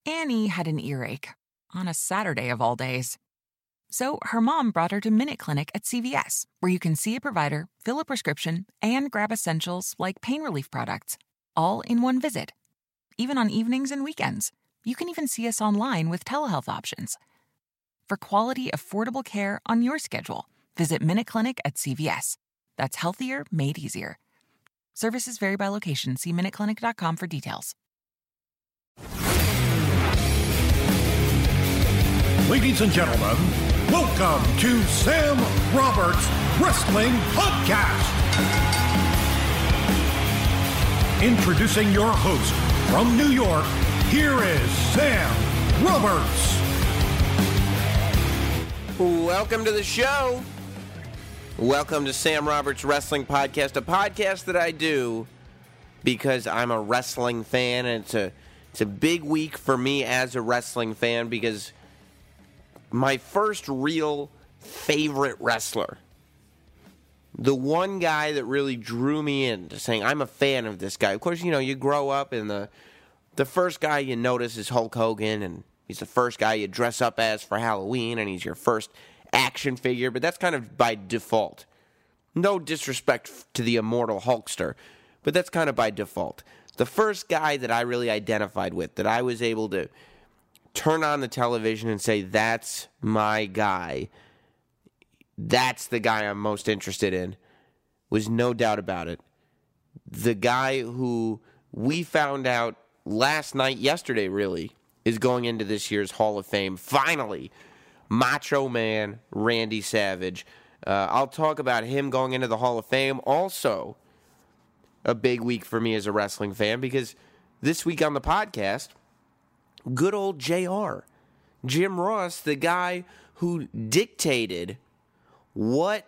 Annie had an earache on a Saturday of all days. So her mom brought her to Minute Clinic at CVS, where you can see a provider, fill a prescription, and grab essentials like pain relief products, all in one visit. Even on evenings and weekends. You can even see us online with telehealth options. For quality, affordable care on your schedule, visit Minute Clinic at CVS. That's healthier made easier. Services vary by location. See MinuteClinic.com for details. Ladies and gentlemen, welcome to Sam Roberts Wrestling Podcast. Introducing your host from New York, here is Sam Roberts. Welcome to the show. Welcome to Sam Roberts Wrestling Podcast, a podcast that I do because I'm a wrestling fan, and it's a big week for me as a wrestling fan because my first real favorite wrestler, the one guy that really drew me into saying I'm a fan of this guy. Of course, you grow up and the first guy you notice is Hulk Hogan, and he's the first guy you dress up as for Halloween, and he's your first action figure, but that's kind of by default. No disrespect to the immortal Hulkster, but that's kind of by default. The first guy that I really identified with, that I was able to turn on the television and say, that's my guy, that's the guy I'm most interested in, was no doubt about it. The guy who we found out yesterday really, is going into this year's Hall of Fame. Finally, Macho Man Randy Savage. I'll talk about him going into the Hall of Fame. Also, a big week for me as a wrestling fan because this week on the podcast, good old JR, Jim Ross, the guy who dictated what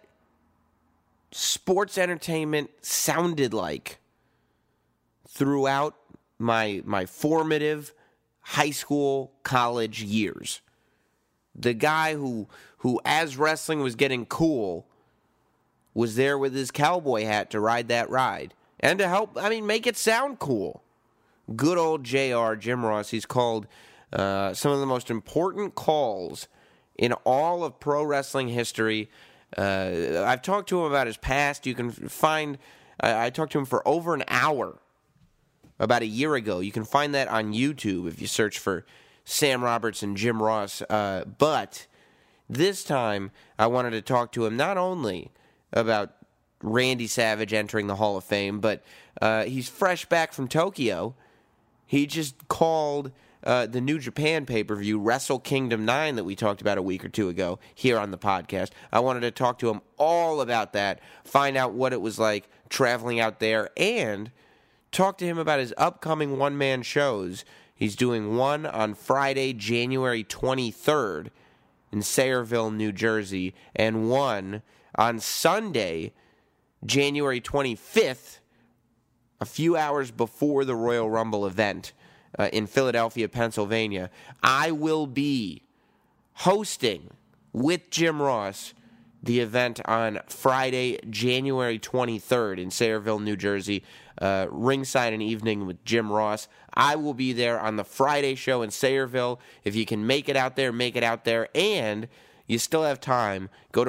sports entertainment sounded like throughout my formative high school, college years. The guy who as wrestling was getting cool, was there with his cowboy hat to ride that ride. And to help, make it sound cool. Good old JR, Jim Ross. He's called some of the most important calls in all of pro wrestling history. I've talked to him about his past. You can find, I talked to him for over an hour about a year ago. You can find that on YouTube if you search for Sam Roberts and Jim Ross. But this time, I wanted to talk to him not only about Randy Savage entering the Hall of Fame, but he's fresh back from Tokyo. He just called the New Japan pay-per-view, Wrestle Kingdom 9, that we talked about a week or two ago here on the podcast. I wanted to talk to him all about that, find out what it was like traveling out there, and talk to him about his upcoming one-man shows. He's doing one on Friday, January 23rd in Sayreville, New Jersey, and one on Sunday, January 25th, a few hours before the Royal Rumble event in Philadelphia, Pennsylvania. I will be hosting with Jim Ross the event on Friday, January 23rd in Sayreville, New Jersey. Ringside an evening with Jim Ross. I will be there on the Friday show in Sayreville. If you can make it out there, make it out there. And you still have time. Go to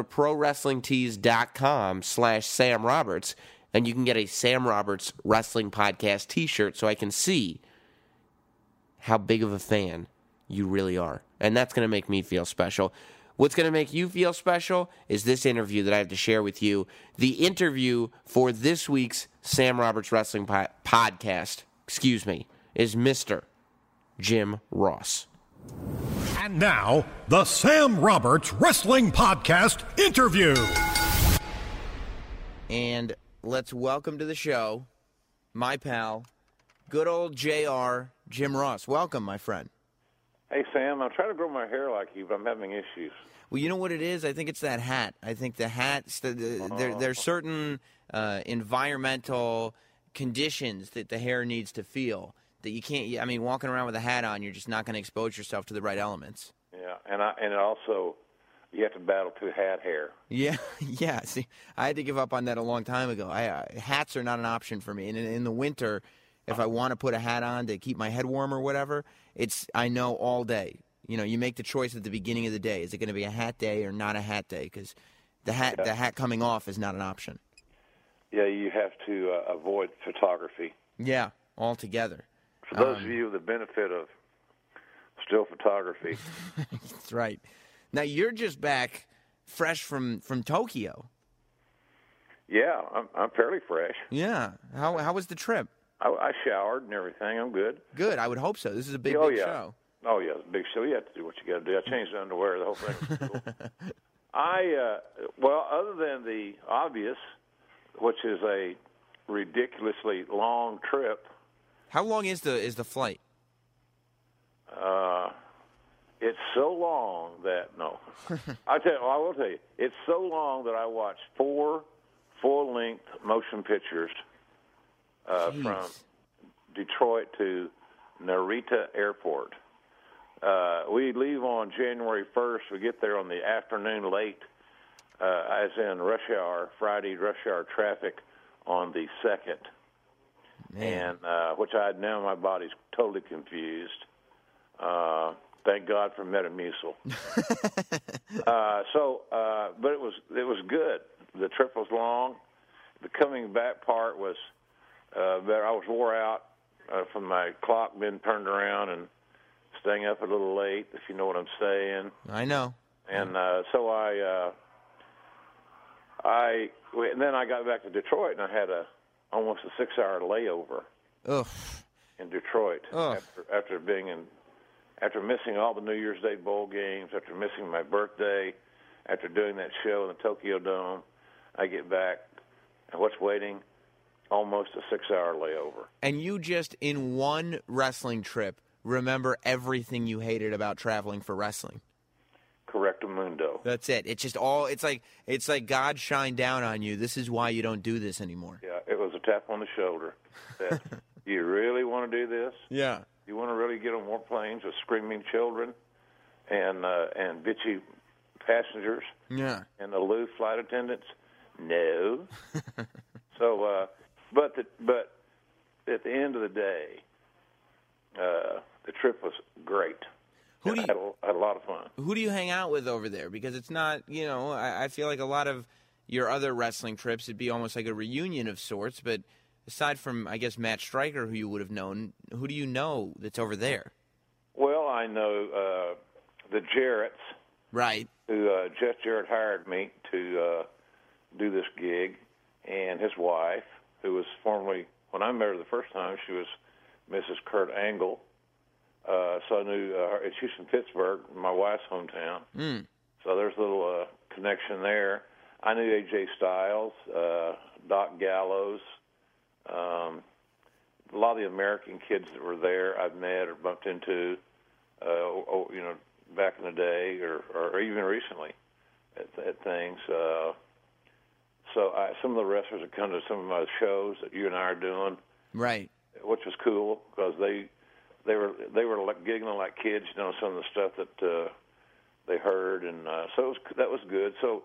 ProWrestlingTees.com/Sam Roberts, and you can get a Sam Roberts Wrestling Podcast t-shirt so I can see how big of a fan you really are. And that's going to make me feel special. What's going to make you feel special is this interview that I have to share with you. The interview for this week's Sam Roberts Wrestling Podcast, is Mr. Jim Ross. And now, the Sam Roberts Wrestling Podcast interview. And let's welcome to the show my pal, good old JR, Jim Ross. Welcome, my friend. Hey, Sam, I'm trying to grow my hair like you, but I'm having issues. Well, you know what it is? I think it's that hat. I think the hat's there's certain environmental conditions that the hair needs to feel that you can't. I mean, walking around with a hat on, you're just not going to expose yourself to the right elements. Yeah, and also you have to battle through hat hair. Yeah. See, I had to give up on that a long time ago. Hats are not an option for me, and in the winter, if I want to put a hat on to keep my head warm or whatever, I know all day. You know, you make the choice at the beginning of the day. Is it going to be a hat day or not a hat day? Because the hat coming off is not an option. Yeah, you have to avoid photography. Yeah, altogether. For those of you with the benefit of still photography. That's right. Now, you're just back fresh from Tokyo. Yeah, I'm fairly fresh. Yeah. How was the trip? I showered and everything. I'm good. Good. I would hope so. This is a big show. Oh, yeah, it's a big show. You have to do what you got to do. I changed the underwear. The whole thing was cool. Well, other than the obvious, which is a ridiculously long trip. How long is the flight? It's so long that I will tell you, it's so long that I watched 4 full-length motion pictures from Detroit to Narita Airport. We leave on January 1st. We get there on the afternoon late, as in rush hour, Friday rush hour traffic on the 2nd. Man. And which now my body's totally confused. Thank God for Metamucil. But it was good. The trip was long. The coming back part was better. I was wore out from my clock being turned around and staying up a little late, if you know what I'm saying. I know. And so and then I got back to Detroit, and I had almost a 6-hour layover. Ugh. In Detroit. Ugh. After missing all the New Year's Day bowl games, after missing my birthday, after doing that show in the Tokyo Dome, I get back, and what's waiting? Almost a 6-hour layover. And you just, in one wrestling trip, remember everything you hated about traveling for wrestling. Correctamundo. That's it. It's just all. It's like God shined down on you. This is why you don't do this anymore. Yeah, it was a tap on the shoulder. That you really want to do this? Yeah. You want to really get on more planes with screaming children and bitchy passengers? Yeah. And aloof flight attendants? No. So, but at the end of the day, the trip was great. I had a lot of fun. Who do you hang out with over there? Because it's not, I feel like a lot of your other wrestling trips, it'd be almost like a reunion of sorts. But aside from, I guess, Matt Stryker, who you would have known, who do you know that's over there? Well, I know the Jarretts. Right. Who Jeff Jarrett hired me to do this gig, and his wife, who was formerly, when I met her the first time, she was Mrs. Kurt Angle. So I knew she's from Pittsburgh, my wife's hometown. Mm. So there's a little connection there. I knew AJ Styles, Doc Gallows, a lot of the American kids that were there I've met or bumped into, back in the day or even recently at things. Some of the wrestlers have come to some of my shows that you and I are doing, right? Which was cool because they were like giggling like kids, some of the stuff that they heard, and so that was good. So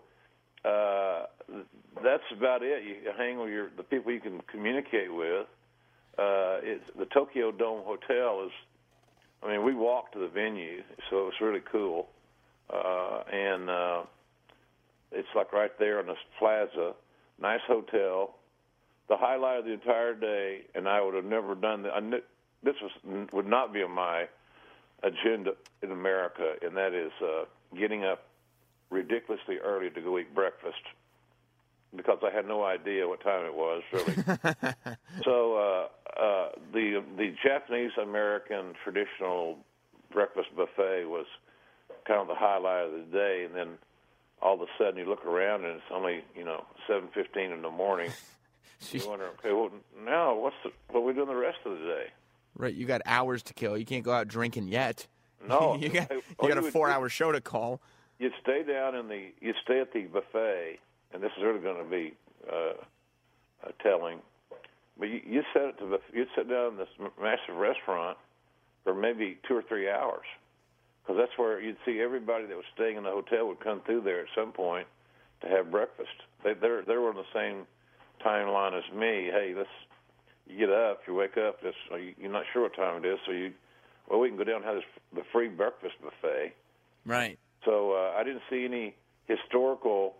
that's about it. You hang with the people you can communicate with. The Tokyo Dome Hotel is. I mean, we walked to the venue, so it was really cool, and it's like right there in this plaza. Nice hotel. The highlight of the entire day, and I would have never done that. This would not be on my agenda in America, and that is getting up ridiculously early to go eat breakfast because I had no idea what time it was, really. So the Japanese-American traditional breakfast buffet was kind of the highlight of the day, and then all of a sudden you look around and it's only 7:15 in the morning. You wonder, okay, well now what are we doing the rest of the day? Right, you got hours to kill. You can't go out drinking yet. No, you got a 4-hour show to call. You'd stay at the buffet, and this is really going to be telling. But you'd sit down in this massive restaurant for maybe 2 or 3 hours, because that's where you'd see everybody that was staying in the hotel would come through there at some point to have breakfast. They were on the same timeline as me. Hey, you get up, you wake up, you're not sure what time it is, so we can go down and have the free breakfast buffet. Right. So I didn't see any historical,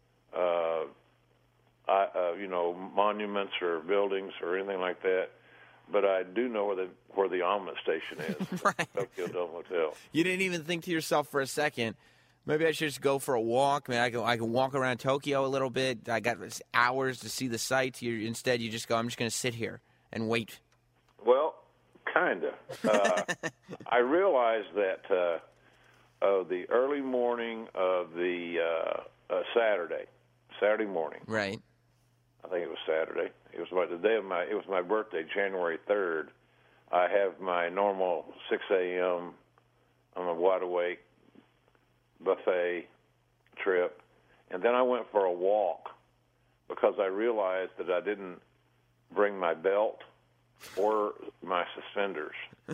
monuments or buildings or anything like that. But I do know where the omelet station is, right. Tokyo Dome Hotel. You didn't even think to yourself for a second, maybe I should just go for a walk. I can walk around Tokyo a little bit. I got hours to see the sights. Instead, you just go, I'm just going to sit here and wait. Well, kind of. I realized that the early morning of the Saturday morning. Right. I think it was Saturday. It was my birthday, January 3rd. I have my normal 6 a.m. I'm a wide awake buffet trip, and then I went for a walk because I realized that I didn't bring my belt or my suspenders.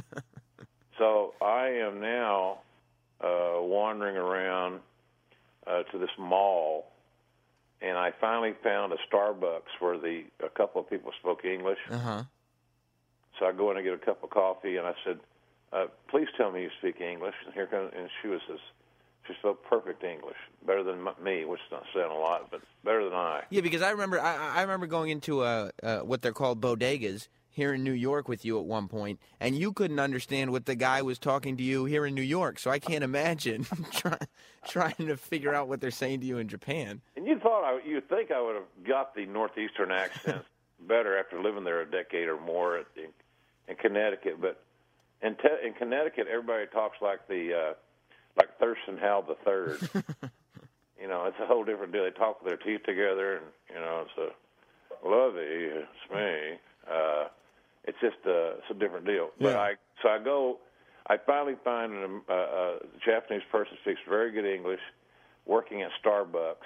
So I am now wandering around to this mall, and I finally found a Starbucks where a couple of people spoke English. Uh-huh. So I go in and get a cup of coffee, and I said, "Please tell me you speak English." And she spoke perfect English, better than me, which doesn't sound a lot, but better than I. Yeah, because I remember going into what they're called bodegas here in New York with you at one point, and you couldn't understand what the guy was talking to you here in New York. So I can't imagine trying to figure out what they're saying to you in Japan. And you'd think I would have got the northeastern accent better after living there a decade or more in Connecticut. But in Connecticut, everybody talks like like Thurston Howell III. It's a whole different deal. They talk with their teeth together, and it's a lovey, it's me. It's just it's a different deal. Yeah. But I finally find a Japanese person speaks very good English, working at Starbucks,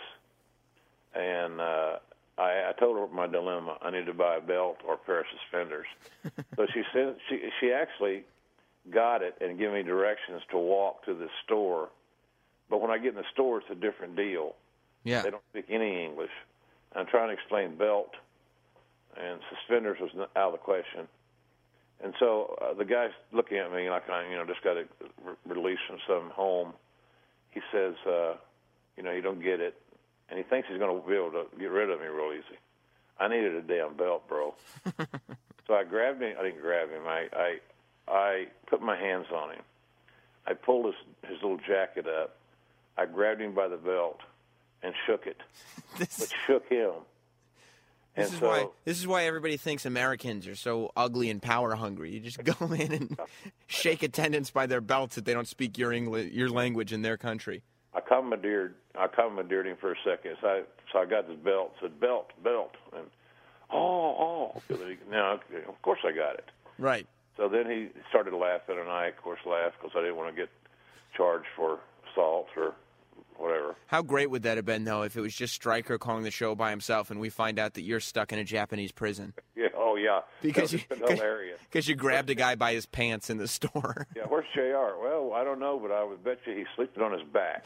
and I told her my dilemma. I need to buy a belt or a pair of suspenders. So she actually got it and gave me directions to walk to the store. But when I get in the store, it's a different deal. Yeah. They don't speak any English. I'm trying to explain belt, and suspenders was out of the question. And so the guy's looking at me like I just got to release some home. He says, you don't get it. And he thinks he's going to be able to get rid of me real easy. I needed a damn belt, bro. So I grabbed him. I didn't grab him. I put my hands on him. I pulled his little jacket up. I grabbed him by the belt and shook it, but shook him. This is why everybody thinks Americans are so ugly and power hungry. You just go in and shake attendants by their belts if they don't speak your language in their country. I commandeered him for a second. So I got his belt. Said belt, and now of course I got it. Right. So then he started laughing, and I of course laughed because I didn't want to get charged for assault or whatever. How great would that have been, though, if it was just Stryker calling the show by himself and we find out that you're stuck in a Japanese prison? Yeah. Oh, yeah. Because hilarious. Because you grabbed a guy by his pants in the store. Yeah. Where's JR? Well, I don't know, but I would bet you he's sleeping on his back.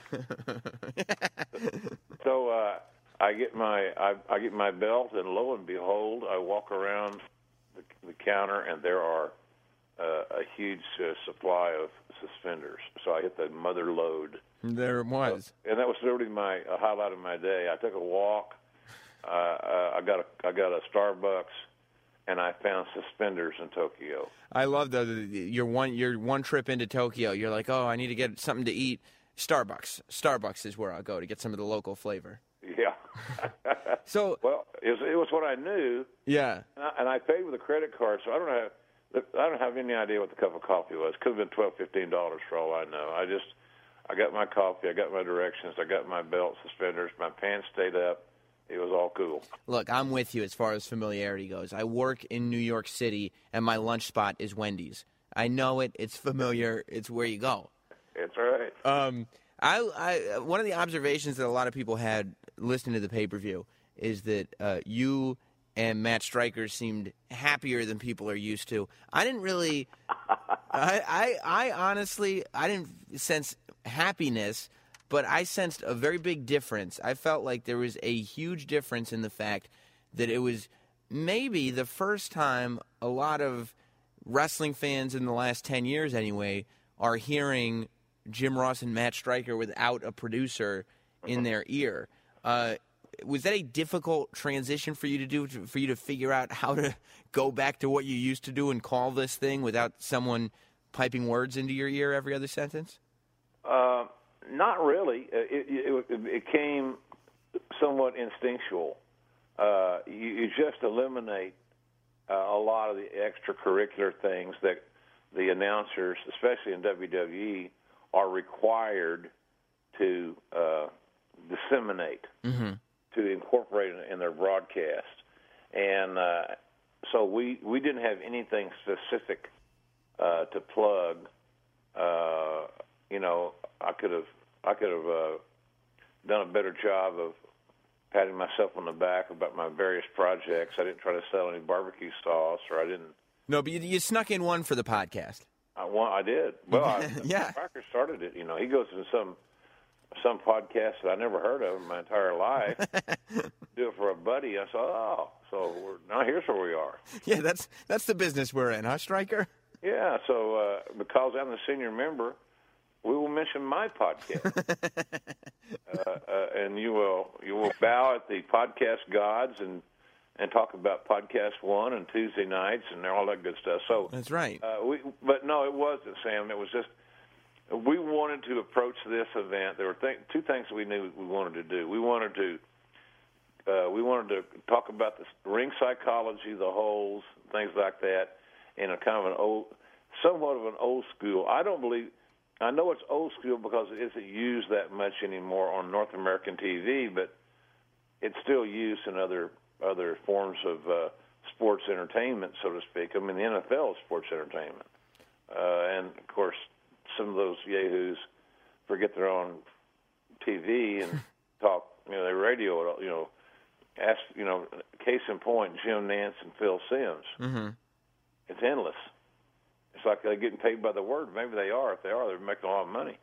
So I get my belt, and lo and behold, I walk around the counter, and there are a huge supply of suspenders. So I hit the mother load. There it was. And that was really a highlight of my day. I took a walk. I got a Starbucks, and I found suspenders in Tokyo. I love your one trip into Tokyo. You're like, oh, I need to get something to eat. Starbucks. Starbucks is where I'll go to get some of the local flavor. Yeah. So well, it was what I knew. Yeah. And I paid with a credit card, so I don't have any idea what the cup of coffee was. Could have been $12, $15 for all I know. I got my coffee, I got my directions, I got my belt, suspenders, my pants stayed up. It was all cool. Look, I'm with you as far as familiarity goes. I work in New York City, and my lunch spot is Wendy's. I know it. It's familiar. It's where you go. That's right. One of the observations that a lot of people had listening to the pay-per-view is that you and Matt Stryker seemed happier than people are used to. I didn't really I honestly didn't sense happiness, but I sensed a very big difference. I felt like there was a huge difference in the fact that it was maybe the first time a lot of wrestling fans in the last 10 years anyway are hearing Jim Ross and Matt Striker without a producer in their ear. Was that a difficult transition for you to do, for you to figure out how to go back to what you used to do and call this thing without someone piping words into your ear every other sentence? Not really. It came somewhat instinctual. You just eliminate a lot of the extracurricular things that the announcers, especially in WWE, are required to disseminate, to incorporate in their broadcast. And so we didn't have anything specific to plug. I could have done a better job of patting myself on the back about my various projects. I didn't try to sell any barbecue sauce, or I didn't. No, but you snuck in one for the podcast. I did. Well, yeah. Parker started it. He goes to some podcast that I never heard of in my entire life. Do it for a buddy. I thought, so now here's where we are. Yeah, that's the business we're in, huh, Stryker? Yeah. So because I'm the senior member, we will mention my podcast, and you will bow at the podcast gods and talk about Podcast One and Tuesday nights and all that good stuff. So that's right. But no, it wasn't, Sam. It was just we wanted to approach this event. There were two things we knew we wanted to do. We wanted to talk about the ring psychology, the holes, things like that, in a kind of somewhat of an old school. I know it's old school because it isn't used that much anymore on North American TV, but it's still used in other forms of sports entertainment, so to speak. I mean, the NFL is sports entertainment. And, of course, some of those yahoos forget they're on TV and talk, they radio it, case in point, Jim Nance and Phil Simms. Mm-hmm. It's endless. It's like they're getting paid by the word. Maybe they are. If they are, they're making a lot of money.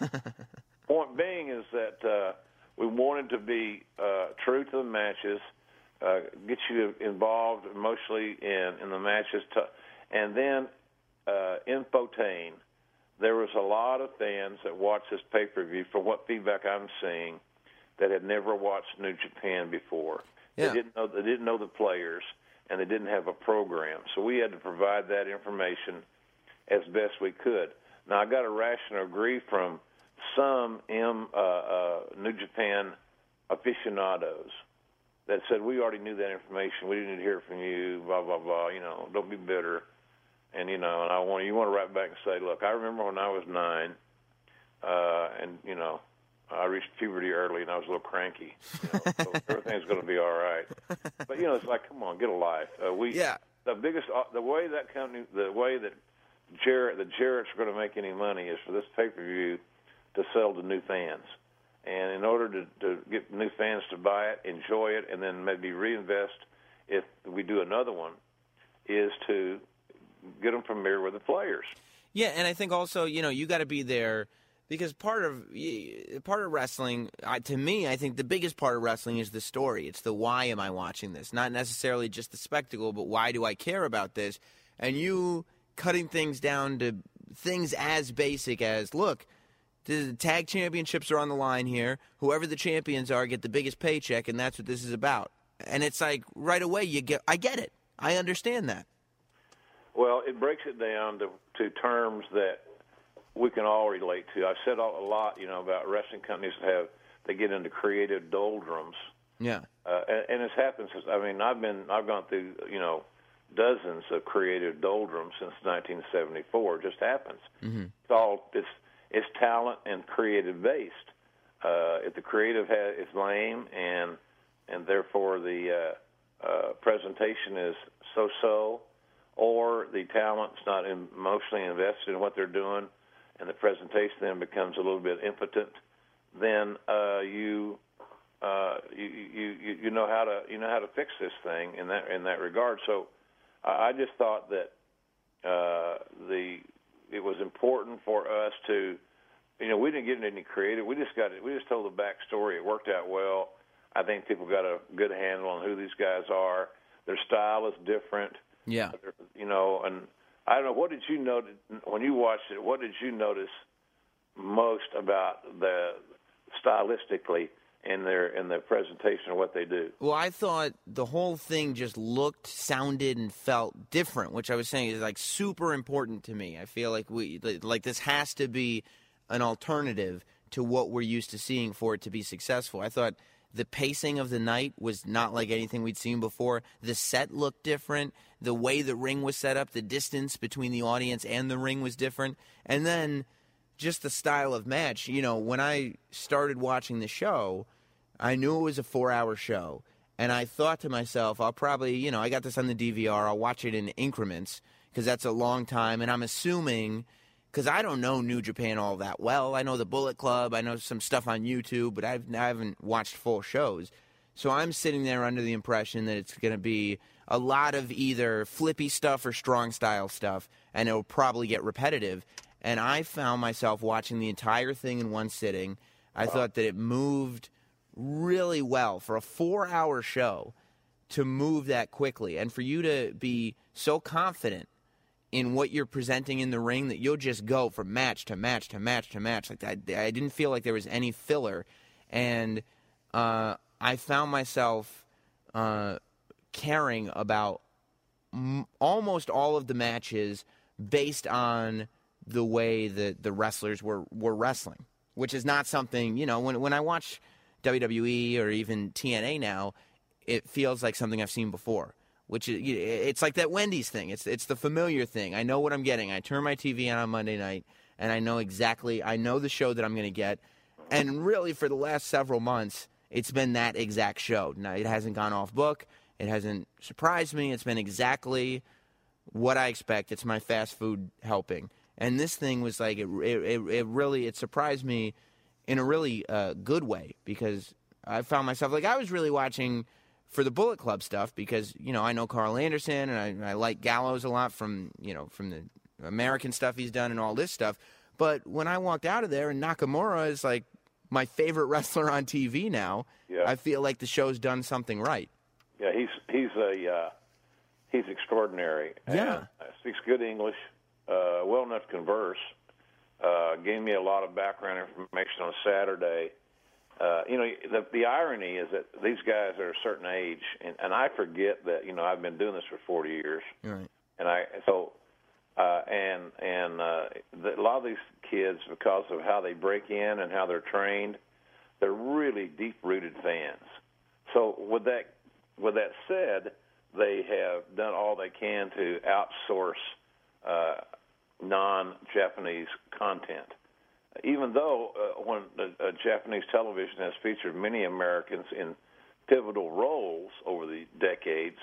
Point being is that we wanted to be true to the matches, get you involved emotionally in the matches, and then infotain. There was a lot of fans that watched this pay-per-view, from what feedback I'm seeing, that had never watched New Japan before. Yeah. They didn't know the players, and they didn't have a program. So we had to provide that information as best we could. Now, I got a rational agree from some New Japan aficionados that said, we already knew that information. We didn't need to hear from you, blah, blah, blah, don't be bitter. And, and you want to write back and say, look, I remember when I was 9, and, I reached puberty early and I was a little cranky. So everything's going to be all right. But, it's like, come on, get a life. The way that company, the way that the Jarrett's are going to make any money is for this pay-per-view to sell to new fans. And in order to get new fans to buy it, enjoy it, and then maybe reinvest if we do another one, is to get them familiar with the players. Yeah, and I think also, you got to be there because part of wrestling, to me, I think the biggest part of wrestling is the story. It's the why am I watching this? Not necessarily just the spectacle, but why do I care about this? And you cutting things down to things as basic as, look, the tag championships are on the line here. Whoever the champions are get the biggest paycheck, and that's what this is about. And it's like right away I get it. I understand that. Well, it breaks it down to terms that we can all relate to. I've said a lot, about wrestling companies they get into creative doldrums. Yeah. And it's happened since. I've gone through dozens of creative doldrums since 1974. It just happens. Mm-hmm. It's talent and creative based. If the creative is lame and therefore the presentation is so, or the talent's not emotionally invested in what they're doing, and the presentation then becomes a little bit impotent, then you know how to fix this thing in that regard. So I just thought that it was important for us to, we didn't get into any creative. We just told the backstory. It worked out well. I think people got a good handle on who these guys are. Their style is different. Yeah. You know, and I don't know, what did you notice when you watched it? What did you notice most about the stylistically in their presentation of what they do? Well, I thought the whole thing just looked, sounded, and felt different, which I was saying is like super important to me. I feel like this has to be an alternative to what we're used to seeing for it to be successful. I thought the pacing of the night was not like anything we'd seen before. The set looked different. The way the ring was set up, the distance between the audience and the ring was different. And then just the style of match. You know, when I started watching the show, I knew it was a 4-hour show. And I thought to myself, I'll probably, you know, I got this on the DVR. I'll watch it in increments because that's a long time. And I'm assuming, because I don't know New Japan all that well. I know the Bullet Club. I know some stuff on YouTube, but I haven't watched full shows. So I'm sitting there under the impression that it's going to be a lot of either flippy stuff or strong style stuff, and it'll probably get repetitive. And I found myself watching the entire thing in one sitting. I thought that it moved really well for a 4-hour show to move that quickly, and for you to be so confident in what you're presenting in the ring that you'll just go from match to match to match to match. Like I didn't feel like there was any filler, and I found myself caring about almost all of the matches based on the way that the wrestlers were wrestling, which is not something, you know, when I watch WWE or even TNA now, it feels like something I've seen before. Which is, it's like that Wendy's thing. It's the familiar thing. I know what I'm getting. I turn my TV on Monday night, and I know the show that I'm going to get. And really, for the last several months, it's been that exact show. Now, it hasn't gone off book. It hasn't surprised me. It's been exactly what I expect. It's my fast food helping. And this thing was like, it really surprised me in a really good way, because I found myself, like, I was really watching for the Bullet Club stuff because, you know, I know Carl Anderson and I like Gallows a lot from the American stuff he's done and all this stuff. But when I walked out of there and Nakamura is like my favorite wrestler on TV now, yeah. I feel like the show's done something right. Yeah, he's extraordinary. Yeah. And speaks good English, well enough to converse. Gave me a lot of background information on Saturday. You know, the irony is that these guys are a certain age, and I forget that, you know, I've been doing this for 40 years. Right. And a lot of these kids, because of how they break in and how they're trained, they're really deep-rooted fans. So with that said, they have done all they can to outsource non-Japanese content. Even though when Japanese television has featured many Americans in pivotal roles over the decades,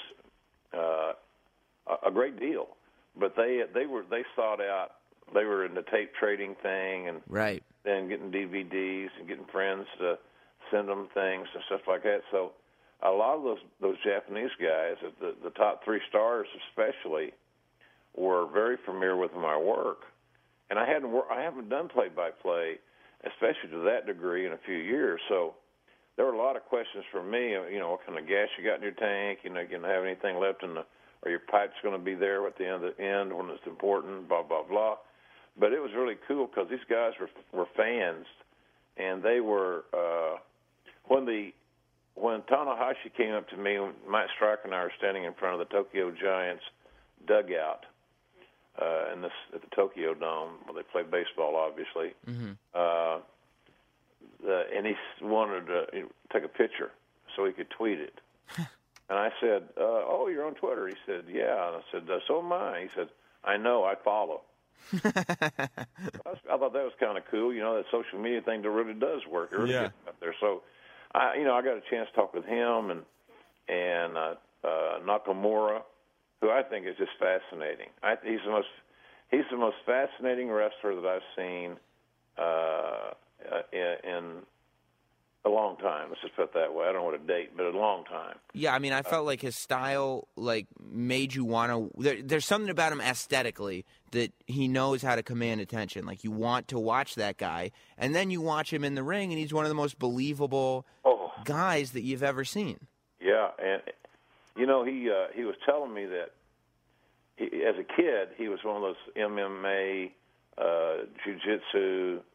a great deal, but they sought out. They were in the tape trading thing, and right. then getting DVDs and getting friends to send them things and stuff like that. So a lot of those Japanese guys, the top 3 stars especially, were very familiar with my work. And I haven't done play-by-play, especially to that degree, in a few years. So there were a lot of questions from me. You know, what kind of gas you got in your tank? You know, you gonna have anything left or your pipe's going to be there at the end when it's important? Blah blah blah. But it was really cool because these guys were fans, and they were when Tanahashi came up to me. Mike Stryker and I were standing in front of the Tokyo Giants dugout. At the Tokyo Dome, where they play baseball, obviously. Mm-hmm. And he wanted to take a picture so he could tweet it. And I said, "Oh, you're on Twitter?" He said, "Yeah." And I said, "So am I." He said, "I know, I follow." I thought that was kind of cool. You know, that social media thing that really does work. It really gets up there. So, I got a chance to talk with him and Nakamura, who I think is just fascinating. He's the most fascinating wrestler that I've seen in a long time. Let's just put it that way. I don't know what a date, but a long time. Yeah, I mean, I felt like his style made you want to. There's something about him aesthetically that he knows how to command attention. Like, you want to watch that guy, and then you watch him in the ring, and he's one of the most believable guys that you've ever seen. Yeah, You know, he was telling me that as a kid, he was one of those MMA, jiu-jitsu,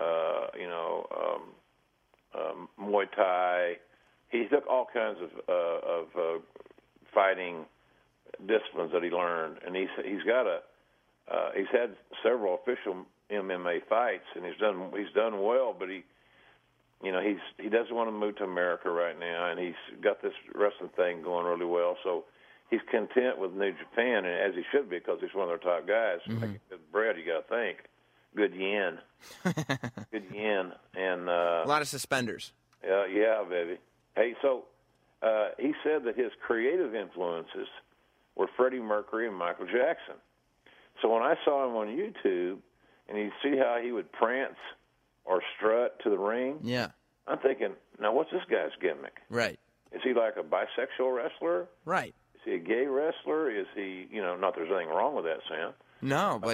Muay Thai. He took all kinds of fighting disciplines that he learned, and he's had several official MMA fights, and he's done well, but he doesn't want to move to America right now, and he's got this wrestling thing going really well, so he's content with New Japan, and as he should be, because he's one of their top guys. Mm-hmm. Like bread, you got to think. Good yen. Good yen. And a lot of suspenders. Yeah, baby. Hey, so he said that his creative influences were Freddie Mercury and Michael Jackson. So when I saw him on YouTube, and you see how he would prance or strut to the ring, yeah, I'm thinking, now what's this guy's gimmick? Right. Is he like a bisexual wrestler? Right. Is he a gay wrestler? Is he, not that there's anything wrong with that, Sam. No, but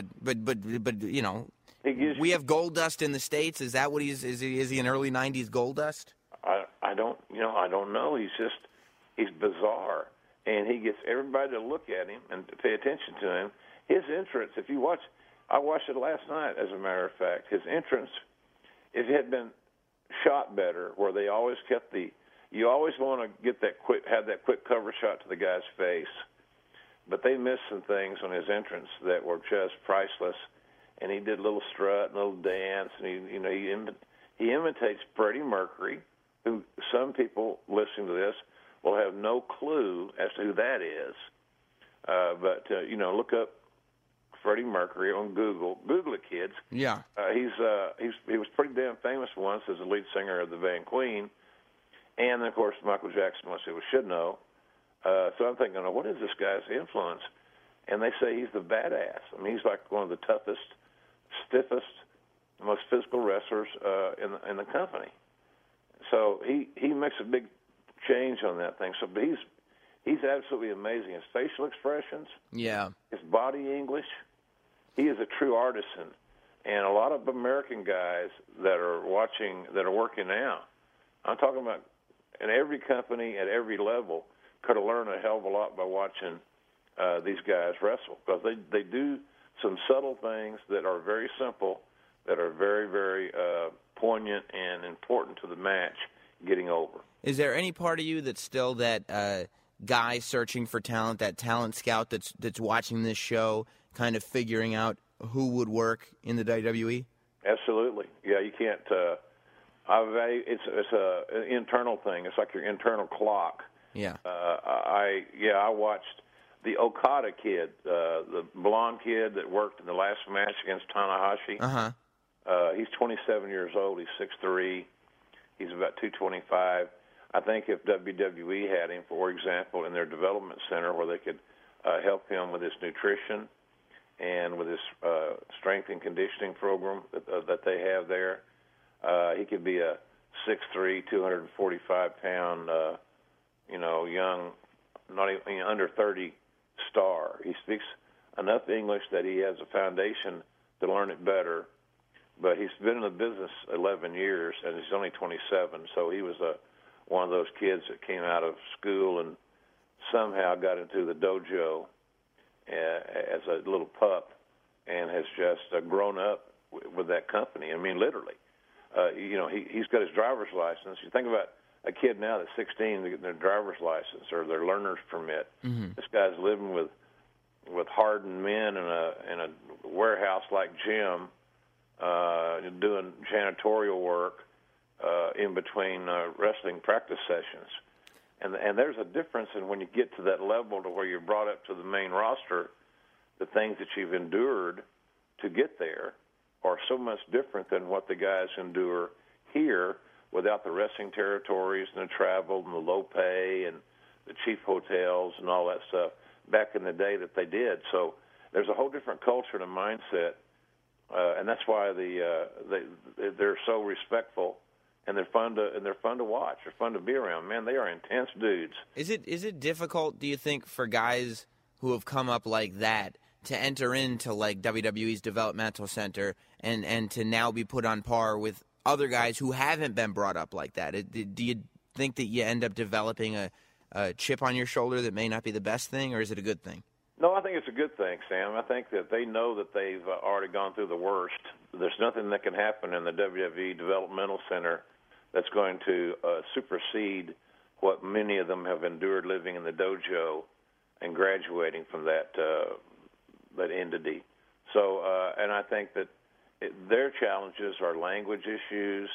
we have Goldust in the States. Is that what is he an early 90s Goldust? I don't know. He's bizarre, and he gets everybody to look at him and to pay attention to him. His entrance, if you watch, I watched it last night, as a matter of fact. His entrance, if it had been shot better, where they always kept you always want to have that quick cover shot to the guy's face, but they missed some things on his entrance that were just priceless. And he did a little strut and a little dance, and he imitates Freddie Mercury, who some people listening to this will have no clue as to who that is. But look up Freddie Mercury on Google. Google it, kids. Yeah. He was pretty damn famous once as the lead singer of the band Queen, and of course Michael Jackson, most people should know. So I'm thinking, what is this guy's influence? And they say he's the badass. I mean, he's like one of the toughest, stiffest, most physical wrestlers in the company. So he makes a big change on that thing. So, but he's absolutely amazing. His facial expressions, yeah, his body English. He is a true artisan. And a lot of American guys that are working now, I'm talking about in every company at every level, could have learned a hell of a lot by watching these guys wrestle, because they do some subtle things that are very simple, that are very, very poignant and important to the match getting over. Is there any part of you that's still that guy searching for talent, that talent scout that's watching this show, kind of figuring out who would work in the WWE? Absolutely. Yeah, you can't. It's an internal thing. It's like your internal clock. Yeah. I watched the Okada kid, the blonde kid that worked in the last match against Tanahashi. Uh-huh. He's 27 years old. He's 6'3". He's about 225. I think if WWE had him, for example, in their development center where they could help him with his nutrition and with his strength and conditioning program that they have there, he could be a 6'3", 245-pound, young, not even under 30 star. He speaks enough English that he has a foundation to learn it better. But he's been in the business 11 years, and he's only 27. So he was one of those kids that came out of school and somehow got into the dojo as a little pup and has just grown up with that company. I mean, literally. He's got his driver's license. You think about a kid now that's 16 to get their driver's license or their learner's permit. Mm-hmm. This guy's living with hardened men in a warehouse like Jim, doing janitorial work in between wrestling practice sessions. And there's a difference in when you get to that level to where you're brought up to the main roster, the things that you've endured to get there are so much different than what the guys endure here without the wrestling territories and the travel and the low pay and the cheap hotels and all that stuff back in the day that they did. So there's a whole different culture and a mindset, and that's why they're so respectful. And they're fun to watch. They're fun to be around. Man, they are intense dudes. Is it difficult, do you think, for guys who have come up like that to enter into like WWE's developmental center and to now be put on par with other guys who haven't been brought up like that? Do you think that you end up developing chip on your shoulder that may not be the best thing, or is it a good thing? No, I think it's a good thing, Sam. I think that they know that they've already gone through the worst. There's nothing that can happen in the WWE Developmental Center that's going to supersede what many of them have endured living in the dojo and graduating from that entity. So, and I think that their challenges are language issues,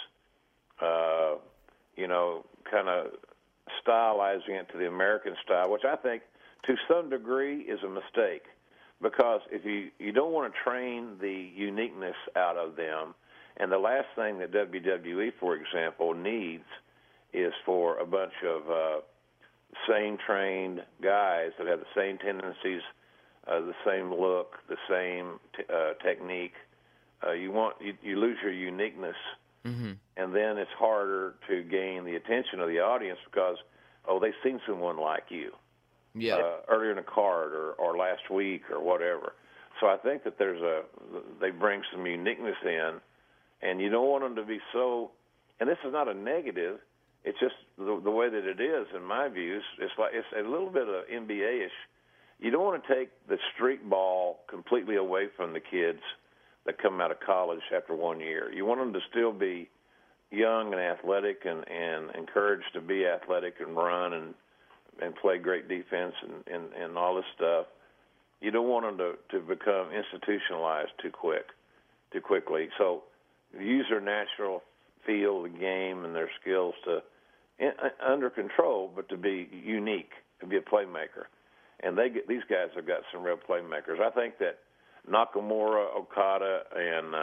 kind of stylizing it to the American style, which I think to some degree is a mistake, because if you don't want to train the uniqueness out of them, and the last thing that WWE, for example, needs is for a bunch of same trained guys that have the same tendencies, the same look, the same technique. You lose your uniqueness, and then it's harder to gain the attention of the audience because they've seen someone like you earlier in a card or last week or whatever. So I think that they bring some uniqueness in, and you don't want them to be so. And this is not a negative. It's just the way that it is, in my views. It's a little bit of NBA-ish. You don't want to take the street ball completely away from the kids that come out of college after 1 year. You want them to still be young and athletic and encouraged to be athletic and run and play great defense and all this stuff. You don't want them to become institutionalized too quickly. So use their natural feel of the game and their skills under control, but to be unique, to be a playmaker. And these guys have got some real playmakers. I think that Nakamura, Okada, and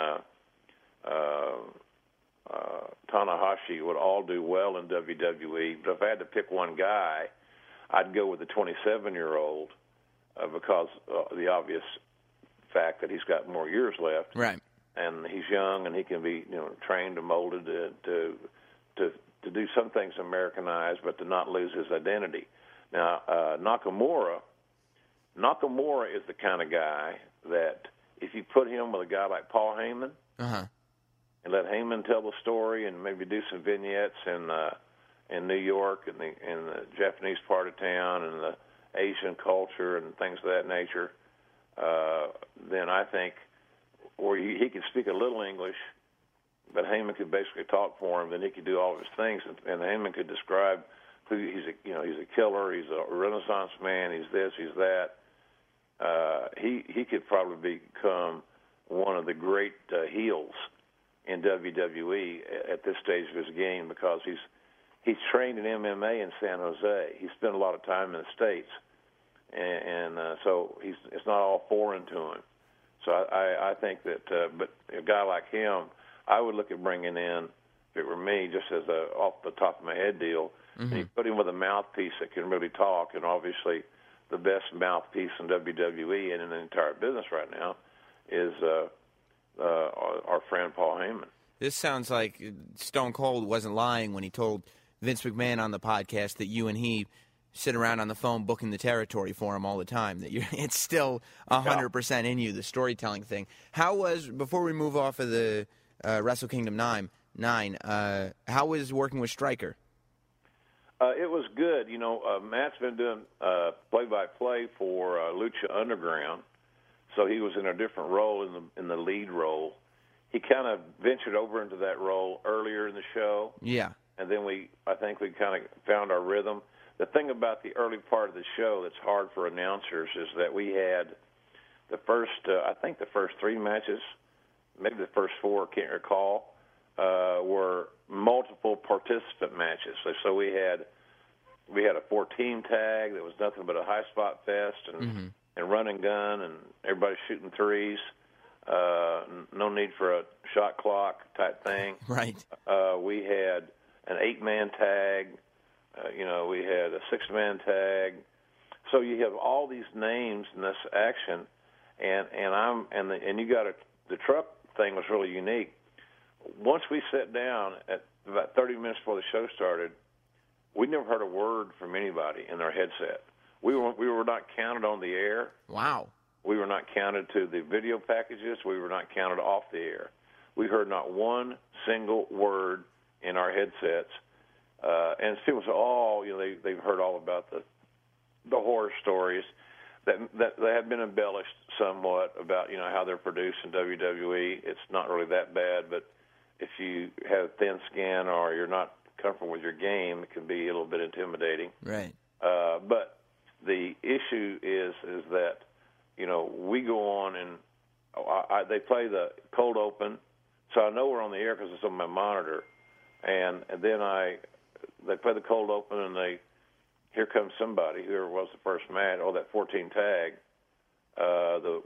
Tanahashi would all do well in WWE. But if I had to pick one guy, I'd go with the 27-year-old because the obvious fact that he's got more years left. Right. And he's young, and he can be trained and molded to do some things Americanized, but to not lose his identity. Now, Nakamura is the kind of guy that if you put him with a guy like Paul Heyman and let Heyman tell the story and maybe do some vignettes in New York and the Japanese part of town and the Asian culture and things of that nature, then I think, or he could speak a little English, but Heyman could basically talk for him. Then he could do all of his things, and Heyman could describe who he's a killer, he's a Renaissance man, he's this, he's that. He could probably become one of the great heels in WWE at this stage of his game because he's trained in MMA in San Jose. He spent a lot of time in the States, and so it's not all foreign to him. So I think that, but a guy like him, I would look at bringing in, if it were me, just as a off the top of my head deal. And you put him with a mouthpiece that can really talk, and obviously the best mouthpiece in WWE and in the entire business right now is our friend Paul Heyman. This sounds like Stone Cold wasn't lying when he told Vince McMahon on the podcast that you and he sit around on the phone booking the territory for him all the time, that it's still 100% in you, the storytelling thing. How was, before we move off of the Wrestle Kingdom 9, how was working with Stryker? It was good. Matt's been doing play-by-play for Lucha Underground, so he was in a different role in the lead role. He kind of ventured over into that role earlier in the show. Yeah. And then I think we kind of found our rhythm. The thing about the early part of the show that's hard for announcers is that we had the first 3 matches, maybe the first 4, can't recall, were multiple participant matches. So we had a 4-team tag that was nothing but a high spot fest and run and gun and everybody shooting threes. No need for a shot clock type thing. Right. We had an 8-man tag. We had a 6-man tag. So you have all these names in this action, and you got the truck thing was really unique. Once we sat down at about 30 minutes before the show started, we never heard a word from anybody in our headset. We were not counted on the air. Wow. We were not counted to the video packages. We were not counted off the air. We heard not one single word in our headsets, And people say, "Oh, they've heard all about the horror stories that have been embellished somewhat about how they're produced in WWE. It's not really that bad, but if you have thin skin or you're not comfortable with your game, it can be a little bit intimidating." Right. But the issue is that we go on and they play the cold open, so I know we're on the air because it's on my monitor, and then they play the cold open and here comes somebody, whoever was the first match, that 14 tag, the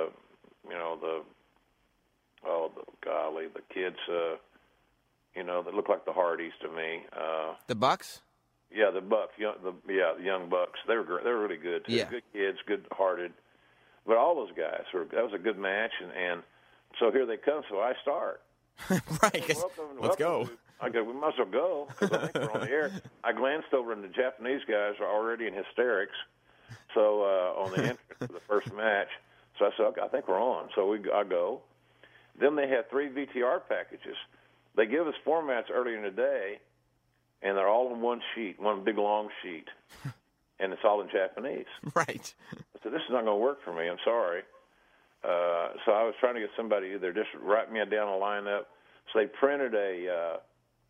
kids, that look like the Hardys to me. The Bucks? Yeah, the Bucks, the young Bucks. They were really good too. Yeah. Good kids, good-hearted. But all those guys that was a good match, and so here they come. So I start. Right. Let's go. I go, we might as well go, because I think we're on the air. I glanced over, and the Japanese guys are already in hysterics. So on the entrance of the first match, so I said, okay, I think we're on. So I go. Then they had 3 VTR packages. They give us formats earlier in the day, and they're all in one sheet, one big long sheet, and it's all in Japanese. Right. I said, this is not going to work for me. I'm sorry. So I was trying to get somebody either just write me down a lineup. So they printed a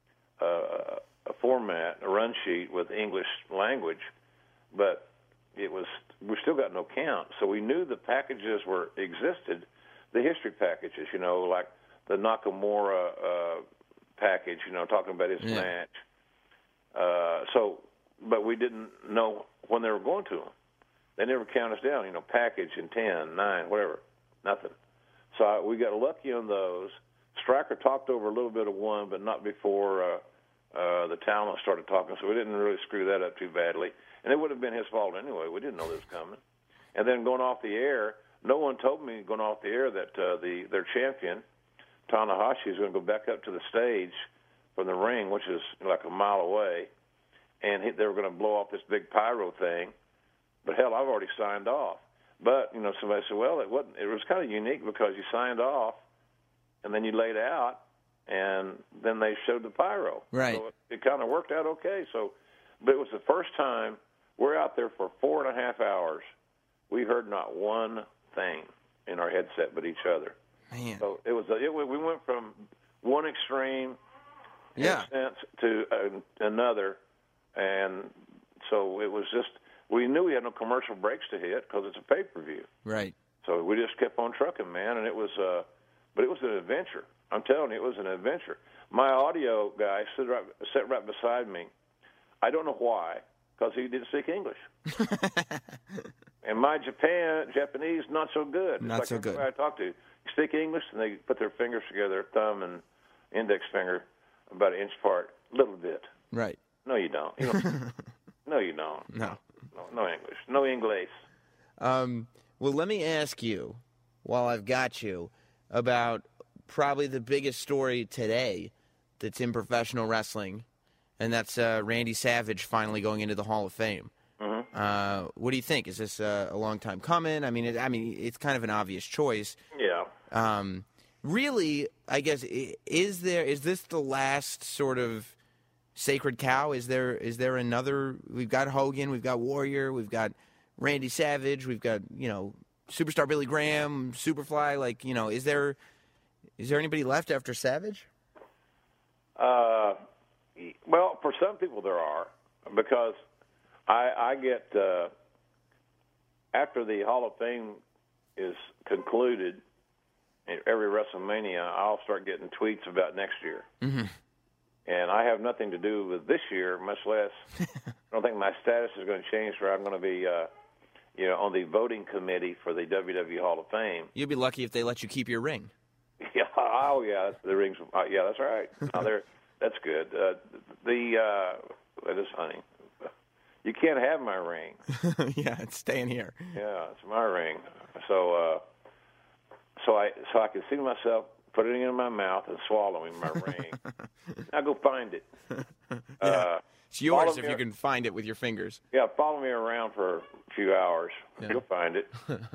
format, a run sheet with English language, but we still got no count. So we knew the packages existed, the history packages, like the Nakamura package, talking about his match. But we didn't know when they were going to them. They never count us down, package in 10, 9, whatever, nothing. So we got lucky on those. Stryker talked over a little bit of one, but not before the talent started talking, so we didn't really screw that up too badly. And it would have been his fault anyway. We didn't know this was coming. And then going off the air, no one told me going off the air that their champion, Tanahashi, is going to go back up to the stage from the ring, which is like a mile away, and they were going to blow off this big pyro thing. But hell, I've already signed off. But somebody said, well, it wasn't. It was kind of unique because you signed off, and then you laid out, and then they showed the pyro. Right. So it kind of worked out okay. But it was the first time we're out there for 4.5 hours. We heard not one thing in our headset but each other. Man. So we went from one extreme in a sense to another, and so it was just, we knew we had no commercial breaks to hit because it's a pay-per-view. Right. So we just kept on trucking, man, and it was an adventure. I'm telling you, it was an adventure. My audio guy sat right beside me. I don't know why, because he didn't speak English. And my Japanese, not so good. Not so good. Everybody I talk to, you speak English, and they put their fingers together, thumb and index finger, about an inch apart, a little bit. Right. No, you don't. No, you don't. No. No English. No Inglés. Well, let me ask you, while I've got you, about probably the biggest story today that's in professional wrestling, and that's Randy Savage finally going into the Hall of Fame. Mm-hmm. What do you think? Is this a long time coming? I mean, it's kind of an obvious choice. Yeah. Really, I guess, is this the last sort of sacred cow? Is there another? We've got Hogan, we've got Warrior, we've got Randy Savage, we've got Superstar Billy Graham, Superfly. Like, is there anybody left after Savage? Well, for some people there are, because I get after the Hall of Fame is concluded, every WrestleMania, I'll start getting tweets about next year. Mm-hmm. And I have nothing to do with this year, much less. I don't think my status is going to change where I'm going to be, on the voting committee for the WWE Hall of Fame. You'll be lucky if they let you keep your ring. Yeah. Oh, yeah. The rings. Yeah, that's right. That's good. That is funny. You can't have my ring. Yeah, it's staying here. Yeah, it's my ring. So I can see myself putting it in my mouth and swallowing my ring. Now go find it. Yeah. It's yours if you can find it with your fingers. Yeah, follow me around for a few hours. Yeah. You'll find it.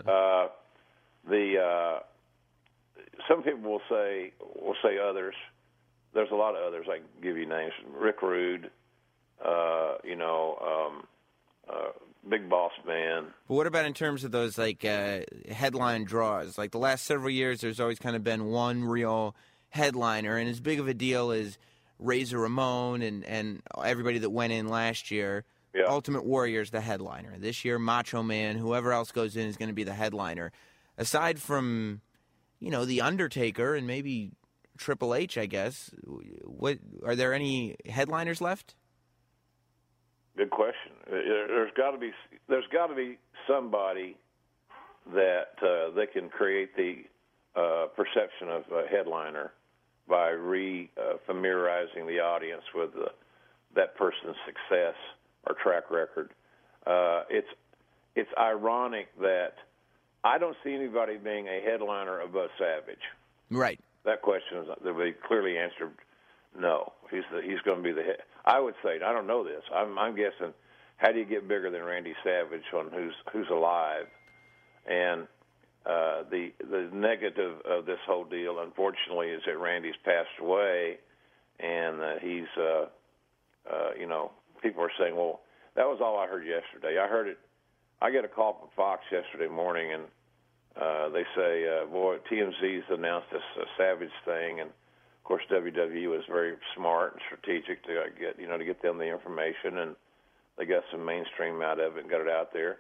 Some people will say others. There's a lot of others. I can give you names. Rick Rude, Big Boss Man. But what about in terms of those headline draws? Like the last several years, there's always kind of been one real headliner, and as big of a deal as Razor Ramon and everybody that went in last year. Yeah. Ultimate Warrior's the headliner. This year, Macho Man, whoever else goes in is going to be the headliner. Aside from, The Undertaker and maybe Triple H, I guess, what are there any headliners left? Good question. There's got to be somebody that they can create the perception of a headliner by familiarizing the audience with that person's success or track record. It's ironic that I don't see anybody being a headliner above Savage. Right. That question is clearly answered. No, he's going to be the head. I would say, I don't know this. I'm guessing. How do you get bigger than Randy Savage on who's alive? And the negative of this whole deal, unfortunately, is that Randy's passed away, and he's people are saying, well, that was all I heard yesterday. I heard it. I get a call from Fox yesterday morning, and they say, boy, TMZ's announced this Savage thing, and of course WWE was very smart and strategic to get them the information, and they got some mainstream out of it and got it out there.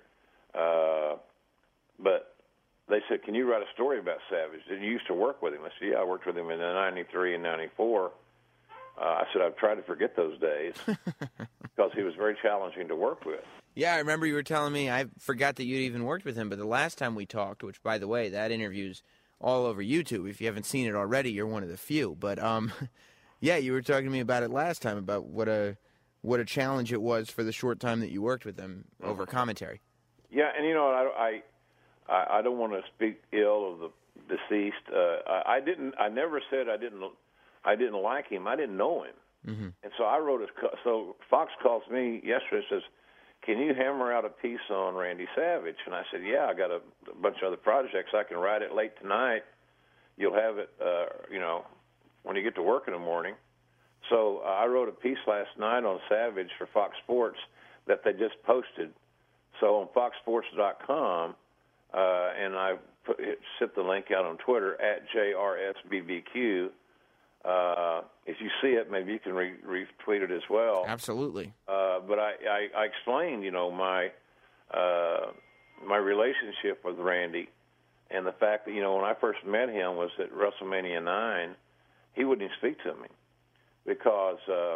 But they said, can you write a story about Savage? Did you used to work with him? I said, yeah, I worked with him in 93 and 94. I said, I've tried to forget those days because he was very challenging to work with. Yeah, I remember you were telling me, I forgot that you'd even worked with him, but the last time we talked, which, by the way, that interview's all over YouTube. If you haven't seen it already, you're one of the few. But, yeah, you were talking to me about it last time, about what a challenge it was for the short time that you worked with him over commentary. Yeah, and I don't want to speak ill of the deceased. I never said I didn't like him. I didn't know him. Mm-hmm. And so I wrote so Fox calls me yesterday and says, can you hammer out a piece on Randy Savage? And I said, yeah, I got a bunch of other projects. I can write it late tonight. You'll have it, when you get to work in the morning. So I wrote a piece last night on Savage for Fox Sports that they just posted. So on foxsports.com, and I sent the link out on Twitter at JRSBBQ. If you see it, maybe you can retweet it as well. Absolutely. But I explained, my relationship with Randy, and the fact that, when I first met him was at WrestleMania 9, he wouldn't even speak to me because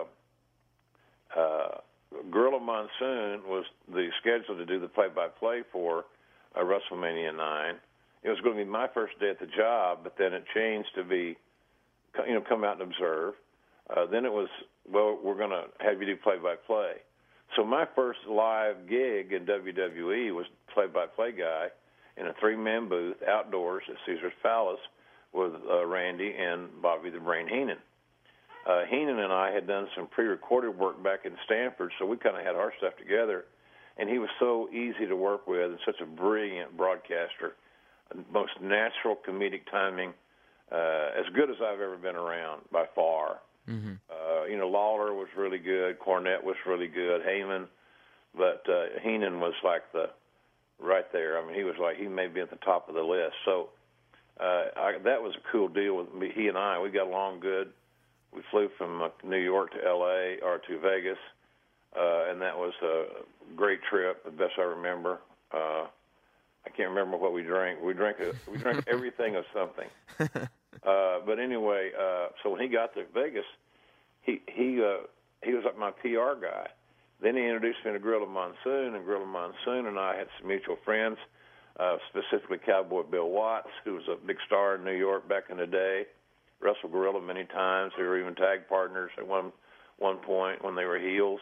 Gorilla Monsoon was the schedule to do the play-by-play for WrestleMania 9. It was going to be my first day at the job, but then it changed to be, come out and observe. Then it was, well, we're going to have you do play-by-play. So my first live gig in WWE was play-by-play guy in a three-man booth outdoors at Caesar's Palace with Randy and Bobby the Brain Heenan. Heenan and I had done some pre-recorded work back in Stanford, so we kind of had our stuff together. And he was so easy to work with and such a brilliant broadcaster, most natural comedic timing, as good as I've ever been around by far. Mm-hmm. Lawler was really good. Cornette was really good. Heyman. But Heenan was like right there. I mean, he may be at the top of the list. So that was a cool deal with me. He and I, we got along good. We flew from New York to L.A. or to Vegas, and that was a great trip, the best I remember. I can't remember what we drank. We drank everything of something. But anyway, so when he got to Vegas, he was like my PR guy. Then he introduced me to Gorilla Monsoon, and Gorilla Monsoon and I had some mutual friends, specifically Cowboy Bill Watts, who was a big star in New York back in the day. Wrestled Gorilla many times. They were even tag partners at one point when they were heels.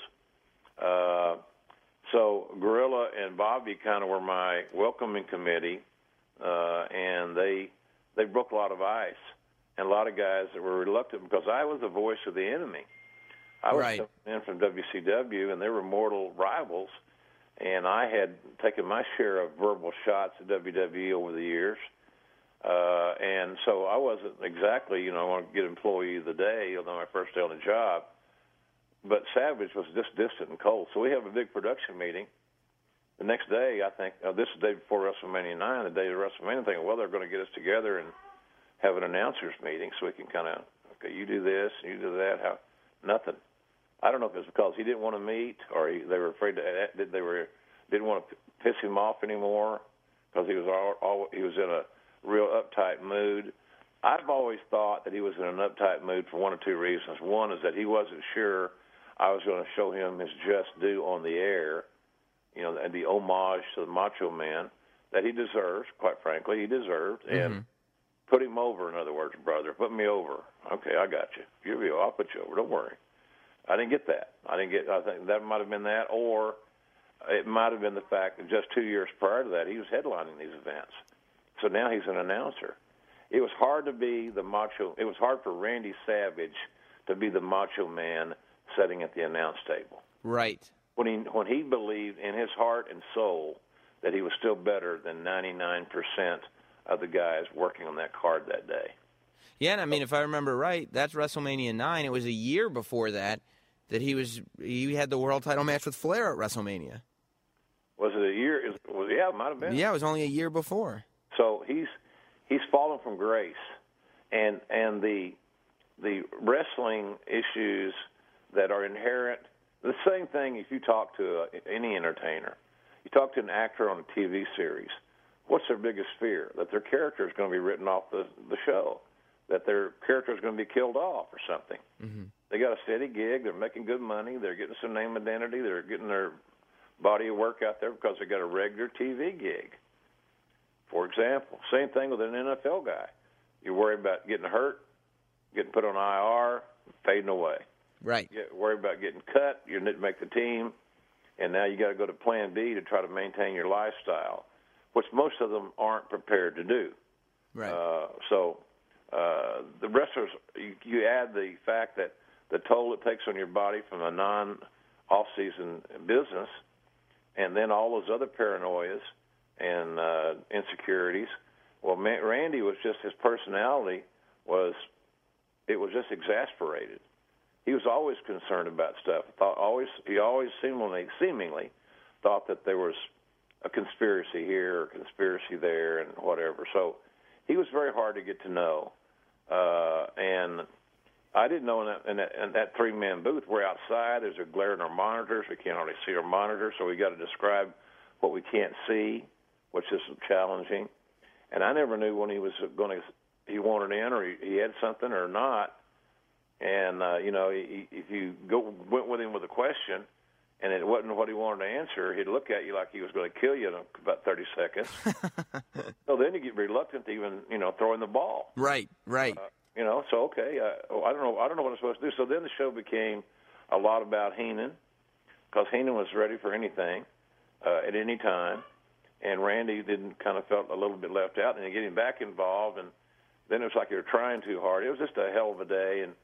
So Gorilla and Bobby kind of were my welcoming committee, and they broke a lot of ice. And a lot of guys that were reluctant because I was the voice of the enemy. I was coming in from WCW, and they were mortal rivals, and I had taken my share of verbal shots at WWE over the years. And so I wasn't exactly, I want to get employee of the day, although my first day on the job. but Savage was just distant and cold. So we have a big production meeting. The next day, I think, this is the day before WrestleMania 9, the day of WrestleMania, thinking, well, they're going to get us together and have an announcers meeting so we can kind of, okay, you do this, you do that. Nothing. I don't know if it's because he didn't want to meet or they were afraid didn't want to piss him off anymore because he was in a real uptight mood. I've always thought that he was in an uptight mood for one of two reasons. One is that he wasn't sure I was going to show him his just due on the air, and the homage to the Macho Man that he deserves, quite frankly, he deserved, and put him over, in other words, brother, put me over. Okay, I got you. I'll put you over. Don't worry. I didn't get that. I think that might have been that, or it might have been the fact that just 2 years prior to that, he was headlining these events. So now he's an announcer. It was hard to be the Macho. It was hard for Randy Savage to be the Macho Man sitting at the announce table. Right. When he believed in his heart and soul that he was still better than 99% of the guys working on that card that day. Yeah, and I mean, if I remember right, that's WrestleMania 9. It was a year before that he had the world title match with Flair at WrestleMania. Was it a year? Yeah, it might have been. Yeah, it was only a year before. So he's fallen from grace, and the wrestling issues that are inherent. The same thing if you talk to any entertainer. You talk to an actor on a TV series. What's their biggest fear? That their character is going to be written off the show, that their character is going to be killed off or something. Mm-hmm. They got a steady gig. They're making good money. They're getting some name identity. They're getting their body of work out there because they got a regular TV gig. For example, same thing with an NFL guy. You worry about getting hurt, getting put on IR, fading away. Right. You worry about getting cut. You didn't make the team, and now you got to go to Plan B to try to maintain your lifestyle, which most of them aren't prepared to do. Right. So the wrestlers, you add the fact that the toll it takes on your body from a non-off-season business, and then all those other paranoias and insecurities. Well, Randy was just, his personality was just exasperated. He was always concerned about stuff. He always seemingly thought that there was a conspiracy here or conspiracy there and whatever. So he was very hard to get to know. And I didn't know in that three-man booth, we're outside. There's a glare in our monitors. We can't hardly see our monitors, so we got to describe what we can't see, which is challenging. And I never knew when he he wanted in or he had something or not. And, if you went with him with a question and it wasn't what he wanted to answer, he'd look at you like he was going to kill you in about 30 seconds. So then you get reluctant to even, throw in the ball. Right. So, okay, I don't know what I'm supposed to do. So then the show became a lot about Heenan because Heenan was ready for anything at any time. And Randy felt a little bit left out, and you get him back involved, and then it was like you were trying too hard. It was just a hell of a day, and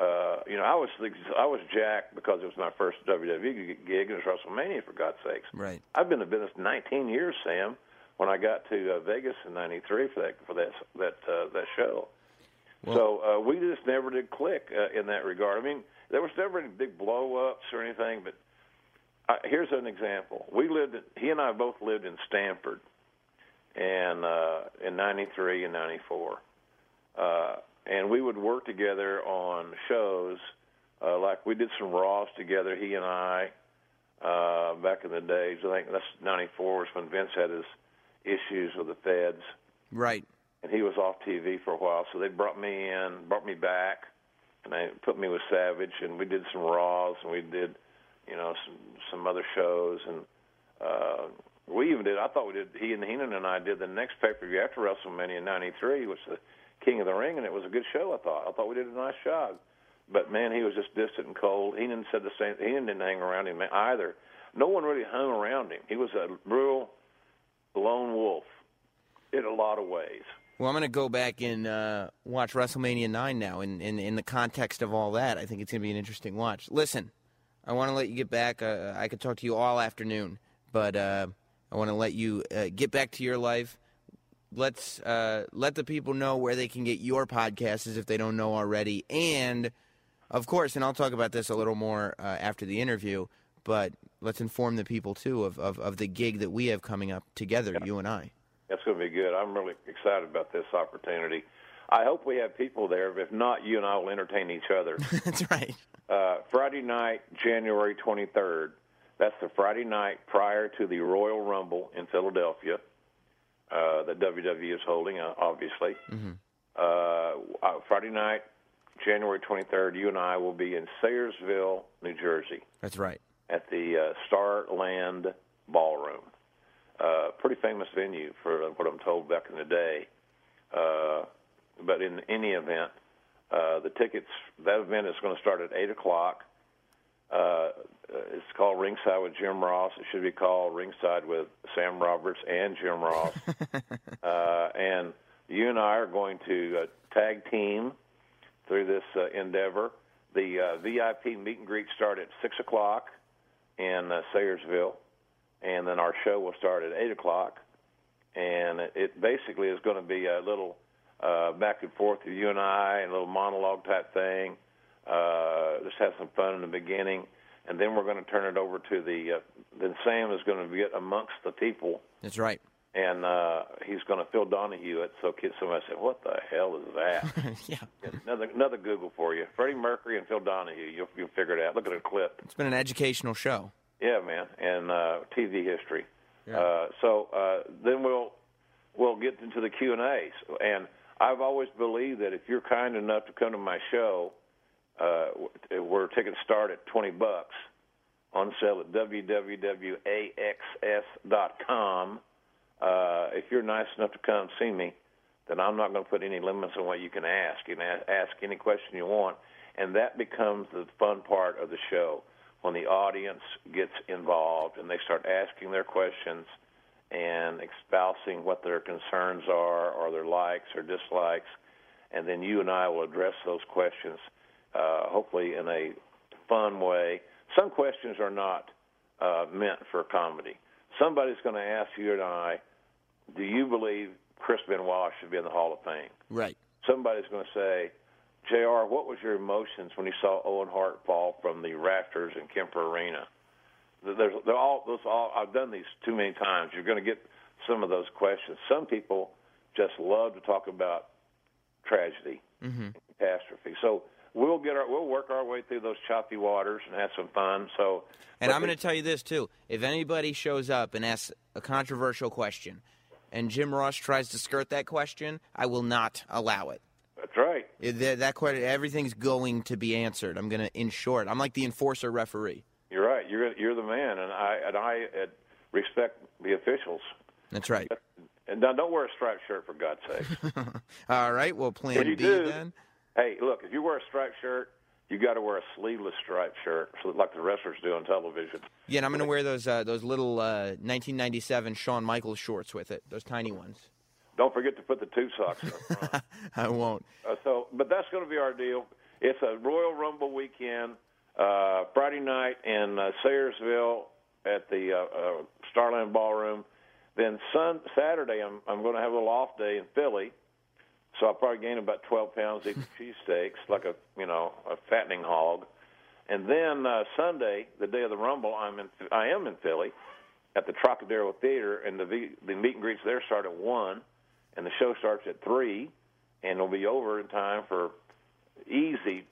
I was jacked because it was my first WWE gig, and it was WrestleMania, for God's sakes. Right. I've been in business 19 years, Sam. When I got to Vegas in '93 for that show, well, so we just never did click in that regard. I mean, there was never any big blow-ups or anything, but here's an example. He and I both lived in Stamford, and in '93 and '94. And we would work together on shows, like we did some Raws together, he and I, back in the days. I think that's '94 was when Vince had his issues with the feds. Right. And he was off TV for a while, so they brought me back, and they put me with Savage, and we did some Raws, and we did, some other shows, and we even did, Heenan and I did the next pay-per-view after WrestleMania in '93, which was the King of the Ring, and it was a good show, I thought. I thought we did a nice job. But, man, he was just distant and cold. Heenan said the same. Heenan didn't hang around him either. No one really hung around him. He was a real lone wolf in a lot of ways. Well, I'm going to go back and watch WrestleMania 9 now, and in the context of all that, I think it's going to be an interesting watch. Listen, I want to let you get back. I could talk to you all afternoon, but I want to let you get back to your life. Let's let the people know where they can get your podcasts if they don't know already, and Of course, and I'll talk about this a little more after the interview, but let's inform the people, too, of the gig that we have coming up together, you and I. That's going to be good. I'm really excited about this opportunity. I hope we have people there. If not, you and I will entertain each other. That's right. Friday night, January 23rd. That's the Friday night prior to the Royal Rumble in Philadelphia that WWE is holding, obviously. Mm-hmm. Friday night, January 23rd, you and I will be in Sayersville, New Jersey. That's right. At the Starland Ballroom. Pretty famous venue for what I'm told back in the day. But in any event, the tickets, that event is going to start at 8 o'clock. It's called Ringside with Jim Ross. It should be called Ringside with Sam Roberts and Jim Ross. And you and I are going to tag team through this endeavor. The VIP meet and greet start at 6 o'clock in Sayersville, and then our show will start at 8 o'clock. And it basically is going to be a little back and forth with you and I, and a little monologue type thing. Just have some fun in the beginning, and then we're going to turn it over to then Sam is going to get amongst the people. That's right. And he's going to Phil Donahue it, so somebody said, what the hell is that? Yeah. Another Google for you. Freddie Mercury and Phil Donahue. You'll figure it out. Look at a clip. It's been an educational show. Yeah, man, and TV history. Yeah. Then we'll get into the Q&As. And I've always believed that if you're kind enough to come to my show, where tickets start at $20 on sale at www.axs.com. If you're nice enough to come see me, then I'm not going to put any limits on what you can ask. You can ask any question you want, and that becomes the fun part of the show, when the audience gets involved and they start asking their questions and espousing what their concerns are or their likes or dislikes, and then you and I will address those questions, hopefully in a fun way. Some questions are not meant for comedy. Somebody's going to ask you and I, do you believe Chris Benoit should be in the Hall of Fame? Right. Somebody's going to say, JR, what was your emotions when you saw Owen Hart fall from the rafters in Kemper Arena? I've done these too many times. You're going to get some of those questions. Some people just love to talk about tragedy, catastrophe. So we'll work our way through those choppy waters and have some fun. And I'm going to tell you this too: if anybody shows up and asks a controversial question, and Jim Ross tries to skirt that question, I will not allow it. That's right. That question, everything's going to be answered. I'm going to ensure it. I'm like the enforcer referee. You're right. You're the man, and I respect the officials. That's right. And now, don't wear a striped shirt, for God's sake. All right. Well, plan B then. Hey, look, if you wear a striped shirt, you got to wear a sleeveless striped shirt, like the wrestlers do on television. Yeah, and I'm going to wear those little 1997 Shawn Michaels shorts with it, those tiny ones. Don't forget to put the two socks up front. I won't. But that's going to be our deal. It's a Royal Rumble weekend, Friday night in Sayersville at the Starland Ballroom. Then Saturday, I'm going to have a little off day in Philly, so I'll probably gain about 12 pounds eating cheesesteaks, like a fattening hog. And then Sunday, the day of the Rumble, I am in Philly at the Trocadero Theater, and the meet and greets there start at 1, and the show starts at 3, and it'll be over in time for easy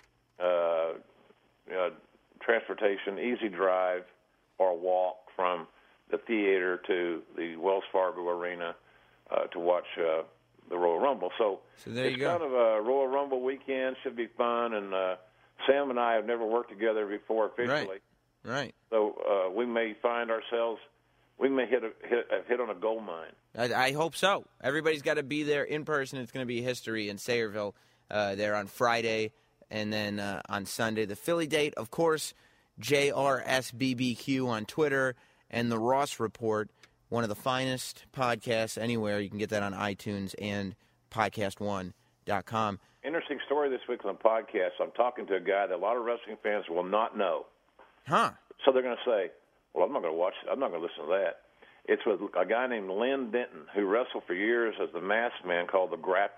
transportation, easy drive or walk from the theater to the Wells Fargo Arena to watch the Royal Rumble. So there it's you go. Kind of a Royal Rumble weekend. Should be fun. And Sam and I have never worked together before officially. Right. So we may find ourselves, we may hit on a gold mine. I hope so. Everybody's got to be there in person. It's going to be history in Sayersville there on Friday, and then on Sunday. The Philly date, of course, JRSBBQ on Twitter, and the Ross Report, one of the finest podcasts anywhere. You can get that on iTunes and podcast1.com. Interesting story this week on the podcast. I'm talking to a guy that a lot of wrestling fans will not know. Huh. So they're going to say, well, I'm not going to watch it. I'm not going to listen to that. It's with a guy named Lynn Denton, who wrestled for years as the masked man called the Grappler.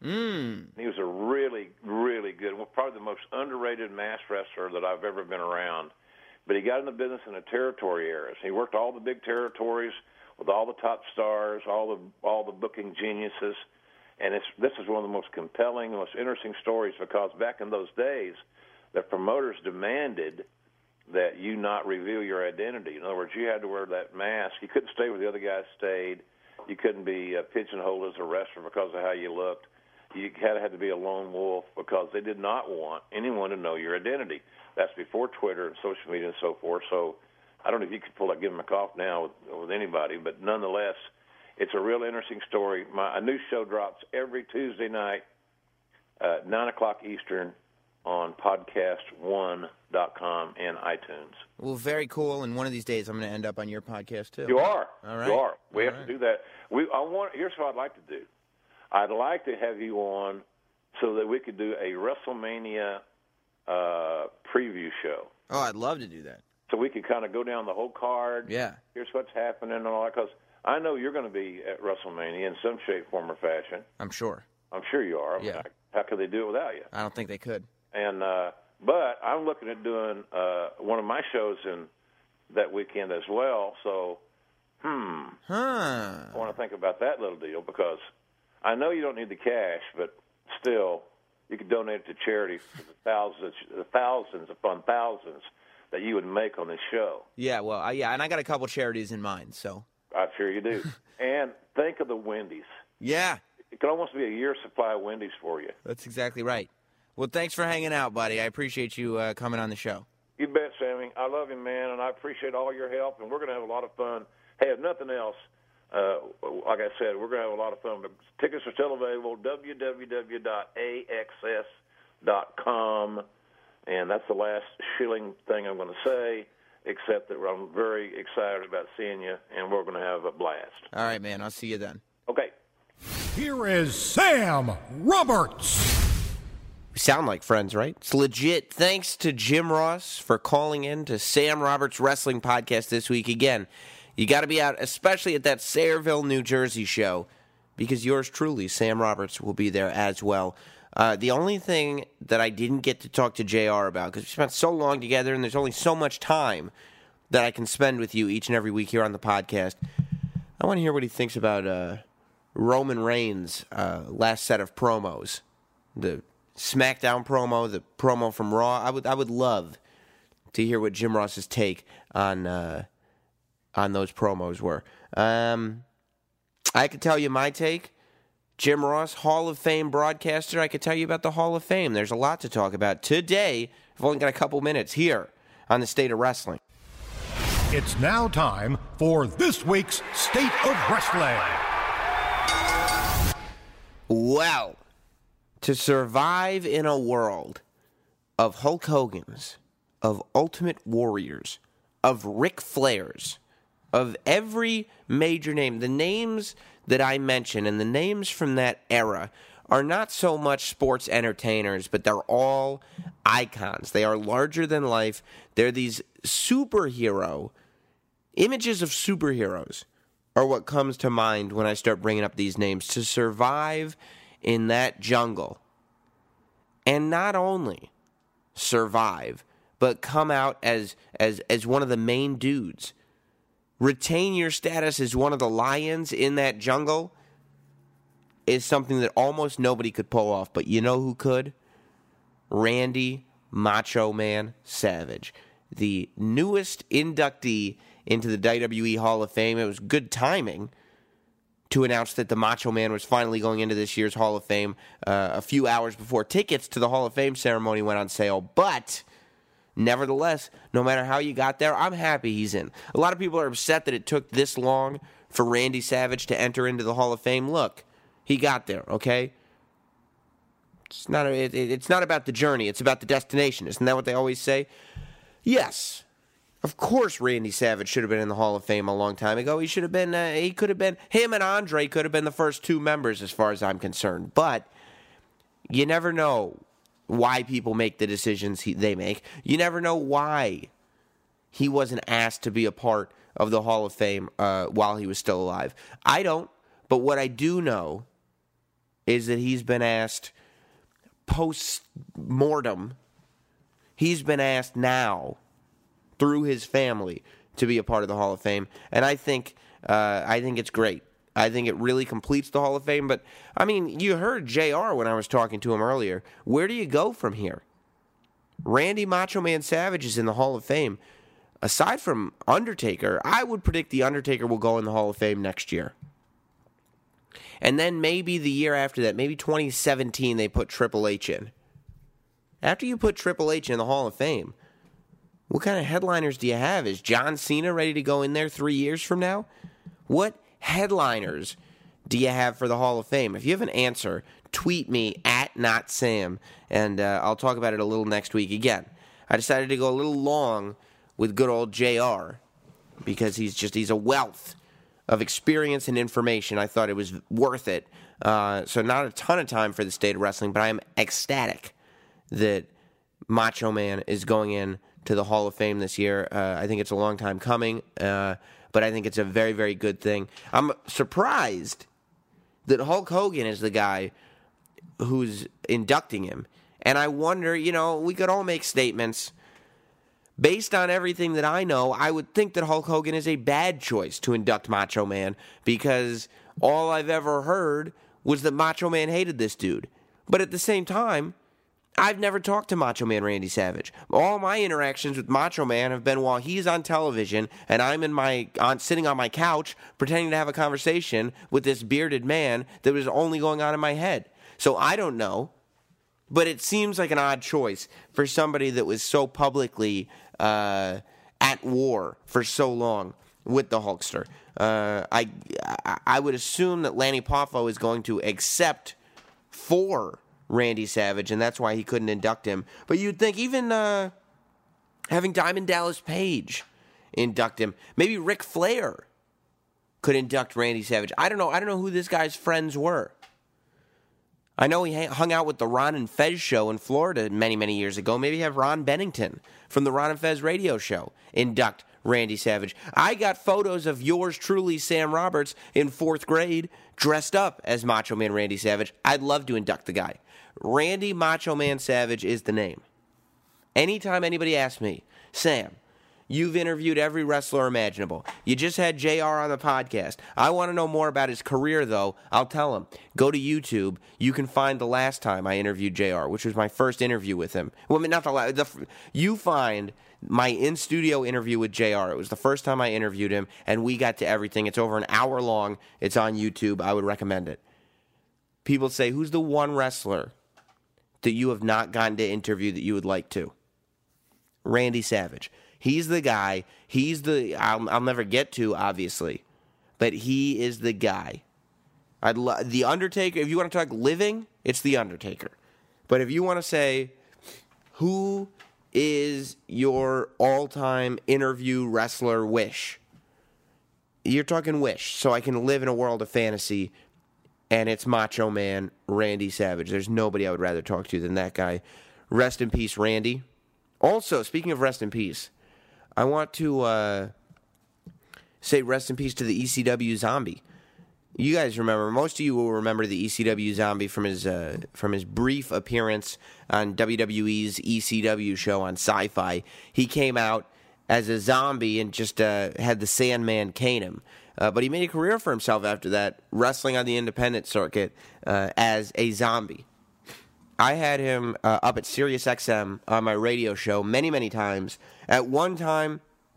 He was a really, really good, probably the most underrated masked wrestler that I've ever been around. But he got in the business in the territory eras. He worked all the big territories with all the top stars, all the booking geniuses. And this is one of the most compelling, most interesting stories, because back in those days, the promoters demanded that you not reveal your identity. In other words, you had to wear that mask. You couldn't stay where the other guys stayed. You couldn't be pigeonholed as a wrestler because of how you looked. You had to be a lone wolf because they did not want anyone to know your identity. That's before Twitter and social media and so forth. So I don't know if you could pull that gimmick off now with anybody, but nonetheless, it's a real interesting story. A new show drops every Tuesday night, 9 o'clock Eastern, on podcast1.com and iTunes. Well, very cool. And one of these days, I'm going to end up on your podcast too. You are. All right. You are. We All have right. to do that. Here's what I'd like to do. I'd like to have you on so that we could do a WrestleMania preview show. Oh, I'd love to do that. So we could kind of go down the whole card. Yeah. Here's what's happening and all that. Because I know you're going to be at WrestleMania in some shape, form, or fashion. I'm sure. I'm sure you are. Yeah. How could they do it without you? I don't think they could. And but I'm looking at doing one of my shows in that weekend as well. So, I want to think about that little deal, because I know you don't need the cash, but still, you could donate it to charity for the thousands upon thousands that you would make on this show. Yeah, well, and I got a couple charities in mind, so. I'm sure you do. And think of the Wendy's. Yeah. It could almost be a year's supply of Wendy's for you. That's exactly right. Well, thanks for hanging out, buddy. I appreciate you coming on the show. You bet, Sammy. I love you, man, and I appreciate all your help, and we're going to have a lot of fun. Hey, if nothing else, like I said, we're going to have a lot of fun. But tickets are still available, www.axs.com, and that's the last shilling thing I'm going to say, except that I'm very excited about seeing you, and we're going to have a blast. All right, man. I'll see you then. Okay. Here is Sam Roberts. We sound like friends, right? It's legit. Thanks to Jim Ross for calling in to Sam Roberts Wrestling Podcast this week. Again, you got to be out, especially at that Sayreville, New Jersey show, because yours truly, Sam Roberts, will be there as well. The only thing that I didn't get to talk to JR about, because we spent so long together and there's only so much time that I can spend with you each and every week here on the podcast, I want to hear what he thinks about Roman Reigns' last set of promos. The SmackDown promo, the promo from Raw. I would love to hear what Jim Ross's take on those promos were. I could tell you my take. Jim Ross, Hall of Fame broadcaster. I could tell you about the Hall of Fame. There's a lot to talk about today. I've only got a couple minutes here on the State of Wrestling. It's now time for this week's State of Wrestling. Well, to survive in a world of Hulk Hogan's, of Ultimate Warriors, of Ric Flair's, of every major name, the names that I mention and the names from that era are not so much sports entertainers, but they're all icons. They are larger than life. They're these superhero, images of superheroes are what comes to mind when I start bringing up these names. To survive in that jungle, and not only survive, but come out as one of the main dudes, retain your status as one of the lions in that jungle, is something that almost nobody could pull off. But you know who could? Randy Macho Man Savage, the newest inductee into the WWE Hall of Fame. It was good timing to announce that the Macho Man was finally going into this year's Hall of Fame a few hours before tickets to the Hall of Fame ceremony went on sale. But nevertheless, no matter how you got there, I'm happy he's in. A lot of people are upset that it took this long for Randy Savage to enter into the Hall of Fame. Look, he got there, okay? It's not about the journey. It's about the destination. Isn't that what they always say? Yes. Of course Randy Savage should have been in the Hall of Fame a long time ago. He should have been, him and Andre could have been the first two members as far as I'm concerned. But you never know why people make the decisions they make. You never know why he wasn't asked to be a part of the Hall of Fame while he was still alive. I don't, but what I do know is that he's been asked post-mortem, he's been asked now through his family to be a part of the Hall of Fame, and I think it's great. I think it really completes the Hall of Fame. But I mean, you heard JR when I was talking to him earlier. Where do you go from here? Randy Macho Man Savage is in the Hall of Fame. Aside from Undertaker, I would predict the Undertaker will go in the Hall of Fame next year. And then maybe the year after that, maybe 2017, they put Triple H in. After you put Triple H in the Hall of Fame, what kind of headliners do you have? Is John Cena ready to go in there 3 years from now? What headliners do you have for the Hall of Fame? If you have an answer, tweet me at NotSam, and I'll talk about it a little next week. Again, I decided to go a little long with good old JR because he's a wealth of experience and information. I thought it was worth it. So not a ton of time for the state of wrestling, but I am ecstatic that Macho Man is going in to the Hall of Fame this year. I think it's a long time coming, but I think it's a very, very good thing. I'm surprised that Hulk Hogan is the guy who's inducting him. And I wonder, we could all make statements. Based on everything that I know, I would think that Hulk Hogan is a bad choice to induct Macho Man because all I've ever heard was that Macho Man hated this dude. But at the same time, I've never talked to Macho Man Randy Savage. All my interactions with Macho Man have been while he's on television and I'm sitting on my couch pretending to have a conversation with this bearded man that was only going on in my head. So I don't know, but it seems like an odd choice for somebody that was so publicly at war for so long with the Hulkster. I would assume that Lanny Poffo is going to accept for Randy Savage, and that's why he couldn't induct him. But you'd think even having Diamond Dallas Page induct him, maybe Ric Flair could induct Randy Savage. I don't know who this guy's friends were. I know he hung out with the Ron and Fez show in Florida many, many years ago. Maybe have Ron Bennington from the Ron and Fez radio show induct Randy Savage. I got photos of yours truly, Sam Roberts, in 4th grade, dressed up as Macho Man Randy Savage. I'd love to induct the guy. Randy Macho Man Savage is the name. Anytime anybody asks me, Sam, you've interviewed every wrestler imaginable. You just had JR on the podcast. I want to know more about his career, though. I'll tell him. Go to YouTube. You can find the last time I interviewed JR, which was my first interview with him. Well, I mean, not the last. You find my in-studio interview with JR. It was the first time I interviewed him, and we got to everything. It's over an hour long. It's on YouTube. I would recommend it. People say, who's the one wrestler that you have not gotten to interview that you would like to? Randy Savage. He's the guy. I'll never get to, obviously, but he is the guy. The Undertaker, if you want to talk living, it's The Undertaker. But if you want to say, who is your all-time interview wrestler wish? You're talking wish, so I can live in a world of fantasy, and it's Macho Man Randy Savage. There's nobody I would rather talk to than that guy. Rest in peace, Randy. Also, speaking of rest in peace, I want to say rest in peace to the ECW Zombie. You guys remember, most of you will remember the ECW Zombie from his brief appearance on WWE's ECW show on Sci-Fi. He came out as a zombie and just had the Sandman cane him. But he made a career for himself after that, wrestling on the independent circuit as a zombie. I had him up at Sirius XM on my radio show many, many times. At one time,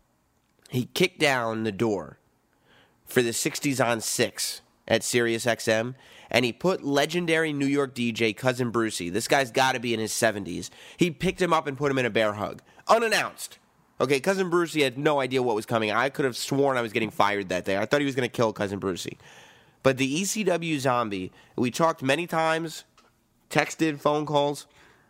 he kicked down the door for the 60s on 6 at Sirius XM, and he put legendary New York DJ Cousin Brucey, this guy's got to be in his 70s, he picked him up and put him in a bear hug, unannounced. Okay, Cousin Brucey had no idea what was coming. I could have sworn I was getting fired that day. I thought he was going to kill Cousin Brucey. But the ECW Zombie, we talked many times, texted, phone calls.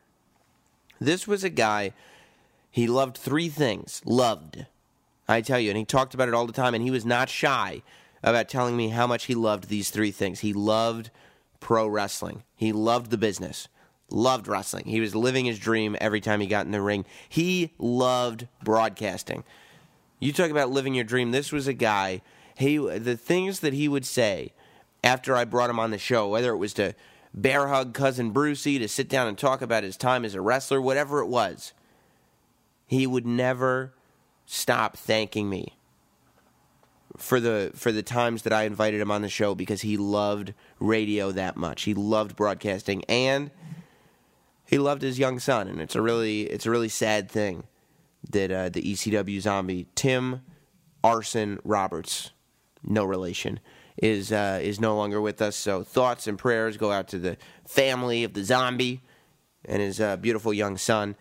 This was a guy, he loved 3 things. Loved. I tell you, and he talked about it all the time, and he was not shy about telling me how much he loved these 3 things. He loved pro wrestling. He loved the business. Loved wrestling. He was living his dream every time he got in the ring. He loved broadcasting. You talk about living your dream. This was a guy, the things that he would say after I brought him on the show, whether it was to bear hug Cousin Brucey, to sit down and talk about his time as a wrestler, whatever it was, he would never stop thanking me for the times that I invited him on the show, because he loved radio that much. He loved broadcasting, and he loved his young son. And it's a really sad thing that the ECW zombie Tim Arson Roberts, no relation, is no longer with us. So thoughts and prayers go out to the family of the zombie and his beautiful young son.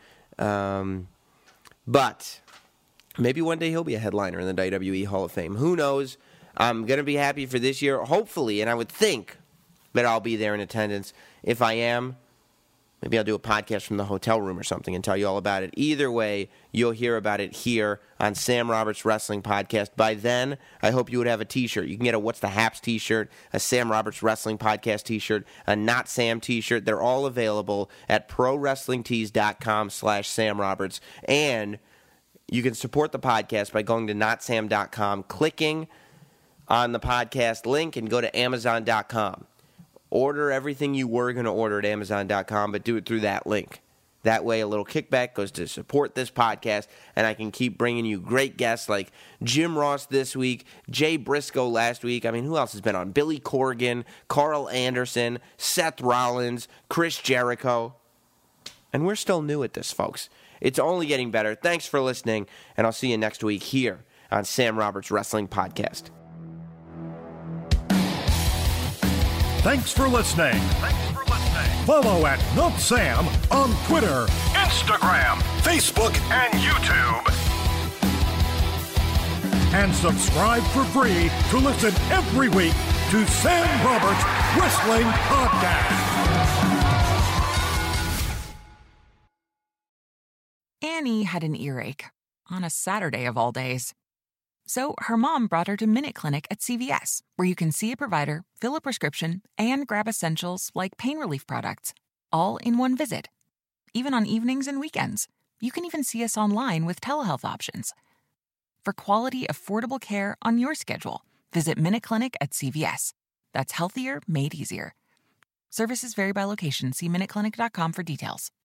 But maybe one day he'll be a headliner in the WWE Hall of Fame. Who knows? I'm going to be happy for this year, hopefully, and I would think that I'll be there in attendance. If I am, maybe I'll do a podcast from the hotel room or something and tell you all about it. Either way, you'll hear about it here on Sam Roberts Wrestling Podcast. By then, I hope you would have a T-shirt. You can get a What's the Haps T-shirt, a Sam Roberts Wrestling Podcast T-shirt, a Not Sam T-shirt. They're all available at ProWrestlingTees.com/Sam Roberts. And you can support the podcast by going to notsam.com, clicking on the podcast link, and go to Amazon.com. Order everything you were going to order at Amazon.com, but do it through that link. That way, a little kickback goes to support this podcast, and I can keep bringing you great guests like Jim Ross this week, Jay Briscoe last week. I mean, who else has been on? Billy Corgan, Carl Anderson, Seth Rollins, Chris Jericho. And we're still new at this, folks. It's only getting better. Thanks for listening, and I'll see you next week here on Sam Roberts Wrestling Podcast. Thanks for listening. Follow at NotSam on Twitter, Instagram, Facebook, and YouTube. And subscribe for free to listen every week to Sam Roberts Wrestling Podcast. Annie had an earache on a Saturday of all days. So her mom brought her to Minute Clinic at CVS, where you can see a provider, fill a prescription, and grab essentials like pain relief products, all in one visit. Even on evenings and weekends. You can even see us online with telehealth options. For quality, affordable care on your schedule, visit Minute Clinic at CVS. That's healthier made easier. Services vary by location. See MinuteClinic.com for details.